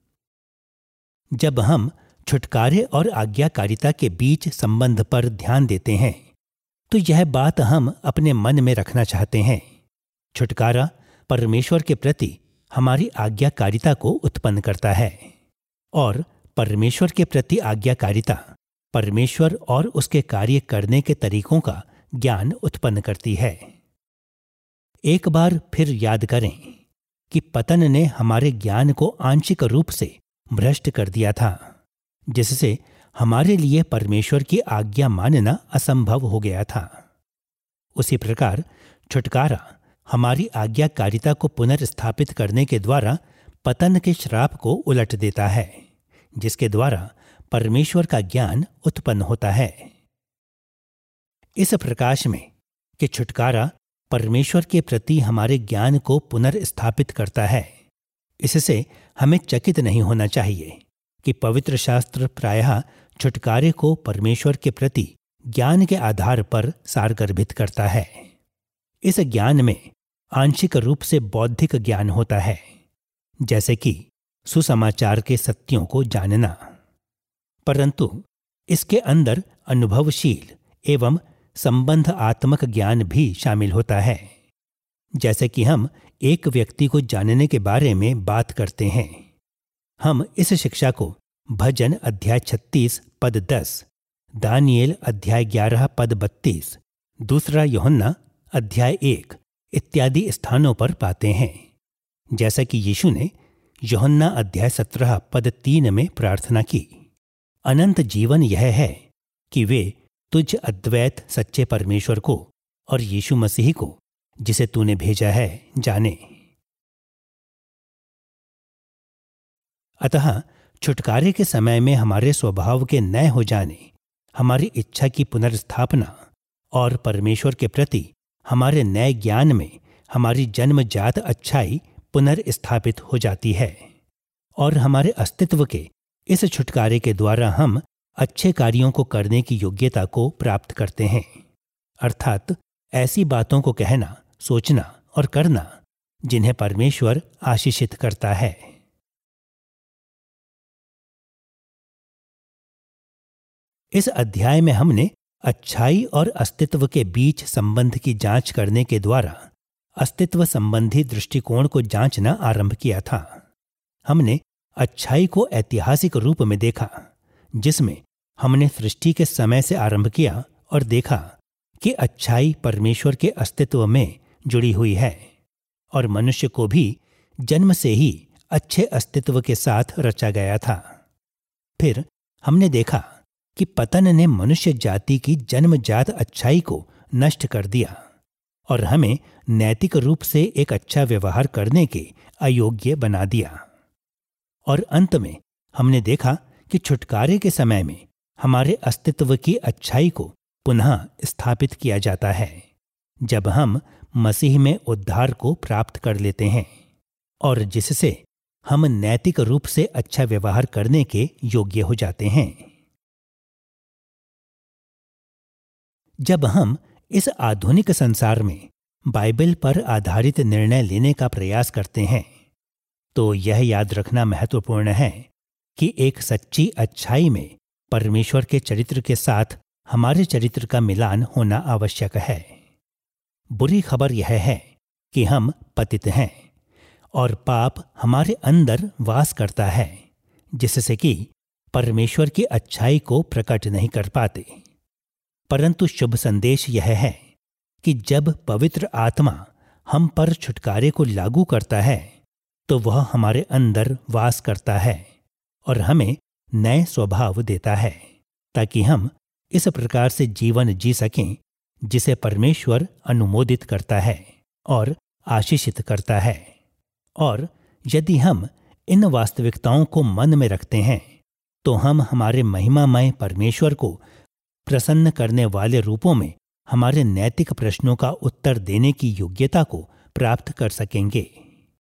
जब हम छुटकारे और आज्ञाकारिता के बीच संबंध पर ध्यान देते हैं, तो यह बात हम अपने मन में रखना चाहते हैं। छुटकारा परमेश्वर के प्रति हमारी आज्ञाकारिता को उत्पन्न करता है, और परमेश्वर के प्रति आज्ञाकारिता परमेश्वर और उसके कार्य करने के तरीकों का ज्ञान उत्पन्न करती है। एक बार फिर याद करें कि पतन ने हमारे ज्ञान को आंशिक रूप से भ्रष्ट कर दिया था, जिससे हमारे लिए परमेश्वर की आज्ञा मानना असंभव हो गया था। उसी प्रकार छुटकारा हमारी आज्ञाकारिता को पुनर्स्थापित करने के द्वारा पतन के श्राप को उलट देता है, जिसके द्वारा परमेश्वर का ज्ञान उत्पन्न होता है। इस प्रकाश में कि छुटकारा परमेश्वर के प्रति हमारे ज्ञान को पुनर्स्थापित करता है, इससे हमें चकित नहीं होना चाहिए कि पवित्र शास्त्र प्रायः छुटकारे को परमेश्वर के प्रति ज्ञान के आधार पर सारगर्भित करता है। इस ज्ञान में आंशिक रूप से बौद्धिक ज्ञान होता है, जैसे कि सुसमाचार के सत्यों को जानना, परंतु इसके अंदर अनुभवशील एवं संबंधात्मक ज्ञान भी शामिल होता है। जैसे कि हम एक व्यक्ति को जानने के बारे में बात करते हैं, हम इस शिक्षा को भजन अध्याय छत्तीस पद दस, दानियेल अध्याय ग्यारह पद बत्तीस, दूसरा यूहन्ना अध्याय एक इत्यादि स्थानों पर पाते हैं। जैसा कि यीशु ने यूहन्ना अध्याय सत्रह पद तीन में प्रार्थना की, अनंत जीवन यह है कि वे तुझ अद्वैत सच्चे परमेश्वर को और यीशु मसीह को जिसे तूने भेजा है जाने। अतः छुटकारे के समय में हमारे स्वभाव के नए हो जाने, हमारी इच्छा की पुनर्स्थापना और परमेश्वर के प्रति हमारे नए ज्ञान में हमारी जन्मजात अच्छाई पुनर्स्थापित हो जाती है, और हमारे अस्तित्व के इस छुटकारे के द्वारा हम अच्छे कार्यों को करने की योग्यता को प्राप्त करते हैं, अर्थात ऐसी बातों को कहना, सोचना और करना जिन्हें परमेश्वर आशीषित करता है। इस अध्याय में हमने अच्छाई और अस्तित्व के बीच संबंध की जांच करने के द्वारा अस्तित्व संबंधी दृष्टिकोण को जांचना आरंभ किया था। हमने अच्छाई को ऐतिहासिक रूप में देखा, जिसमें हमने सृष्टि के समय से आरंभ किया और देखा कि अच्छाई परमेश्वर के अस्तित्व में जुड़ी हुई है, और मनुष्य को भी जन्म से ही अच्छे अस्तित्व के साथ रचा गया था। फिर हमने देखा कि पतन ने मनुष्य जाति की जन्मजात अच्छाई को नष्ट कर दिया और हमें नैतिक रूप से एक अच्छा व्यवहार करने के अयोग्य बना दिया। और अंत में हमने देखा कि छुटकारे के समय में हमारे अस्तित्व की अच्छाई को पुनः स्थापित किया जाता है, जब हम मसीह में उद्धार को प्राप्त कर लेते हैं, और जिससे हम नैतिक रूप से अच्छा व्यवहार करने के योग्य हो जाते हैं। जब हम इस आधुनिक संसार में बाइबल पर आधारित निर्णय लेने का प्रयास करते हैं, तो यह याद रखना महत्वपूर्ण है कि एक सच्ची अच्छाई में परमेश्वर के चरित्र के साथ हमारे चरित्र का मिलान होना आवश्यक है। बुरी खबर यह है कि हम पतित हैं और पाप हमारे अंदर वास करता है, जिससे कि परमेश्वर की अच्छाई को प्रकट नहीं कर पाते। परंतु शुभ संदेश यह है कि जब पवित्र आत्मा हम पर छुटकारे को लागू करता है, तो वह हमारे अंदर वास करता है और हमें नए स्वभाव देता है, ताकि हम इस प्रकार से जीवन जी सकें जिसे परमेश्वर अनुमोदित करता है और आशीषित करता है। और यदि हम इन वास्तविकताओं को मन में रखते हैं तो हम हमारे महिमामय परमेश्वर को प्रसन्न करने वाले रूपों में हमारे नैतिक प्रश्नों का उत्तर देने की योग्यता को प्राप्त कर सकेंगे।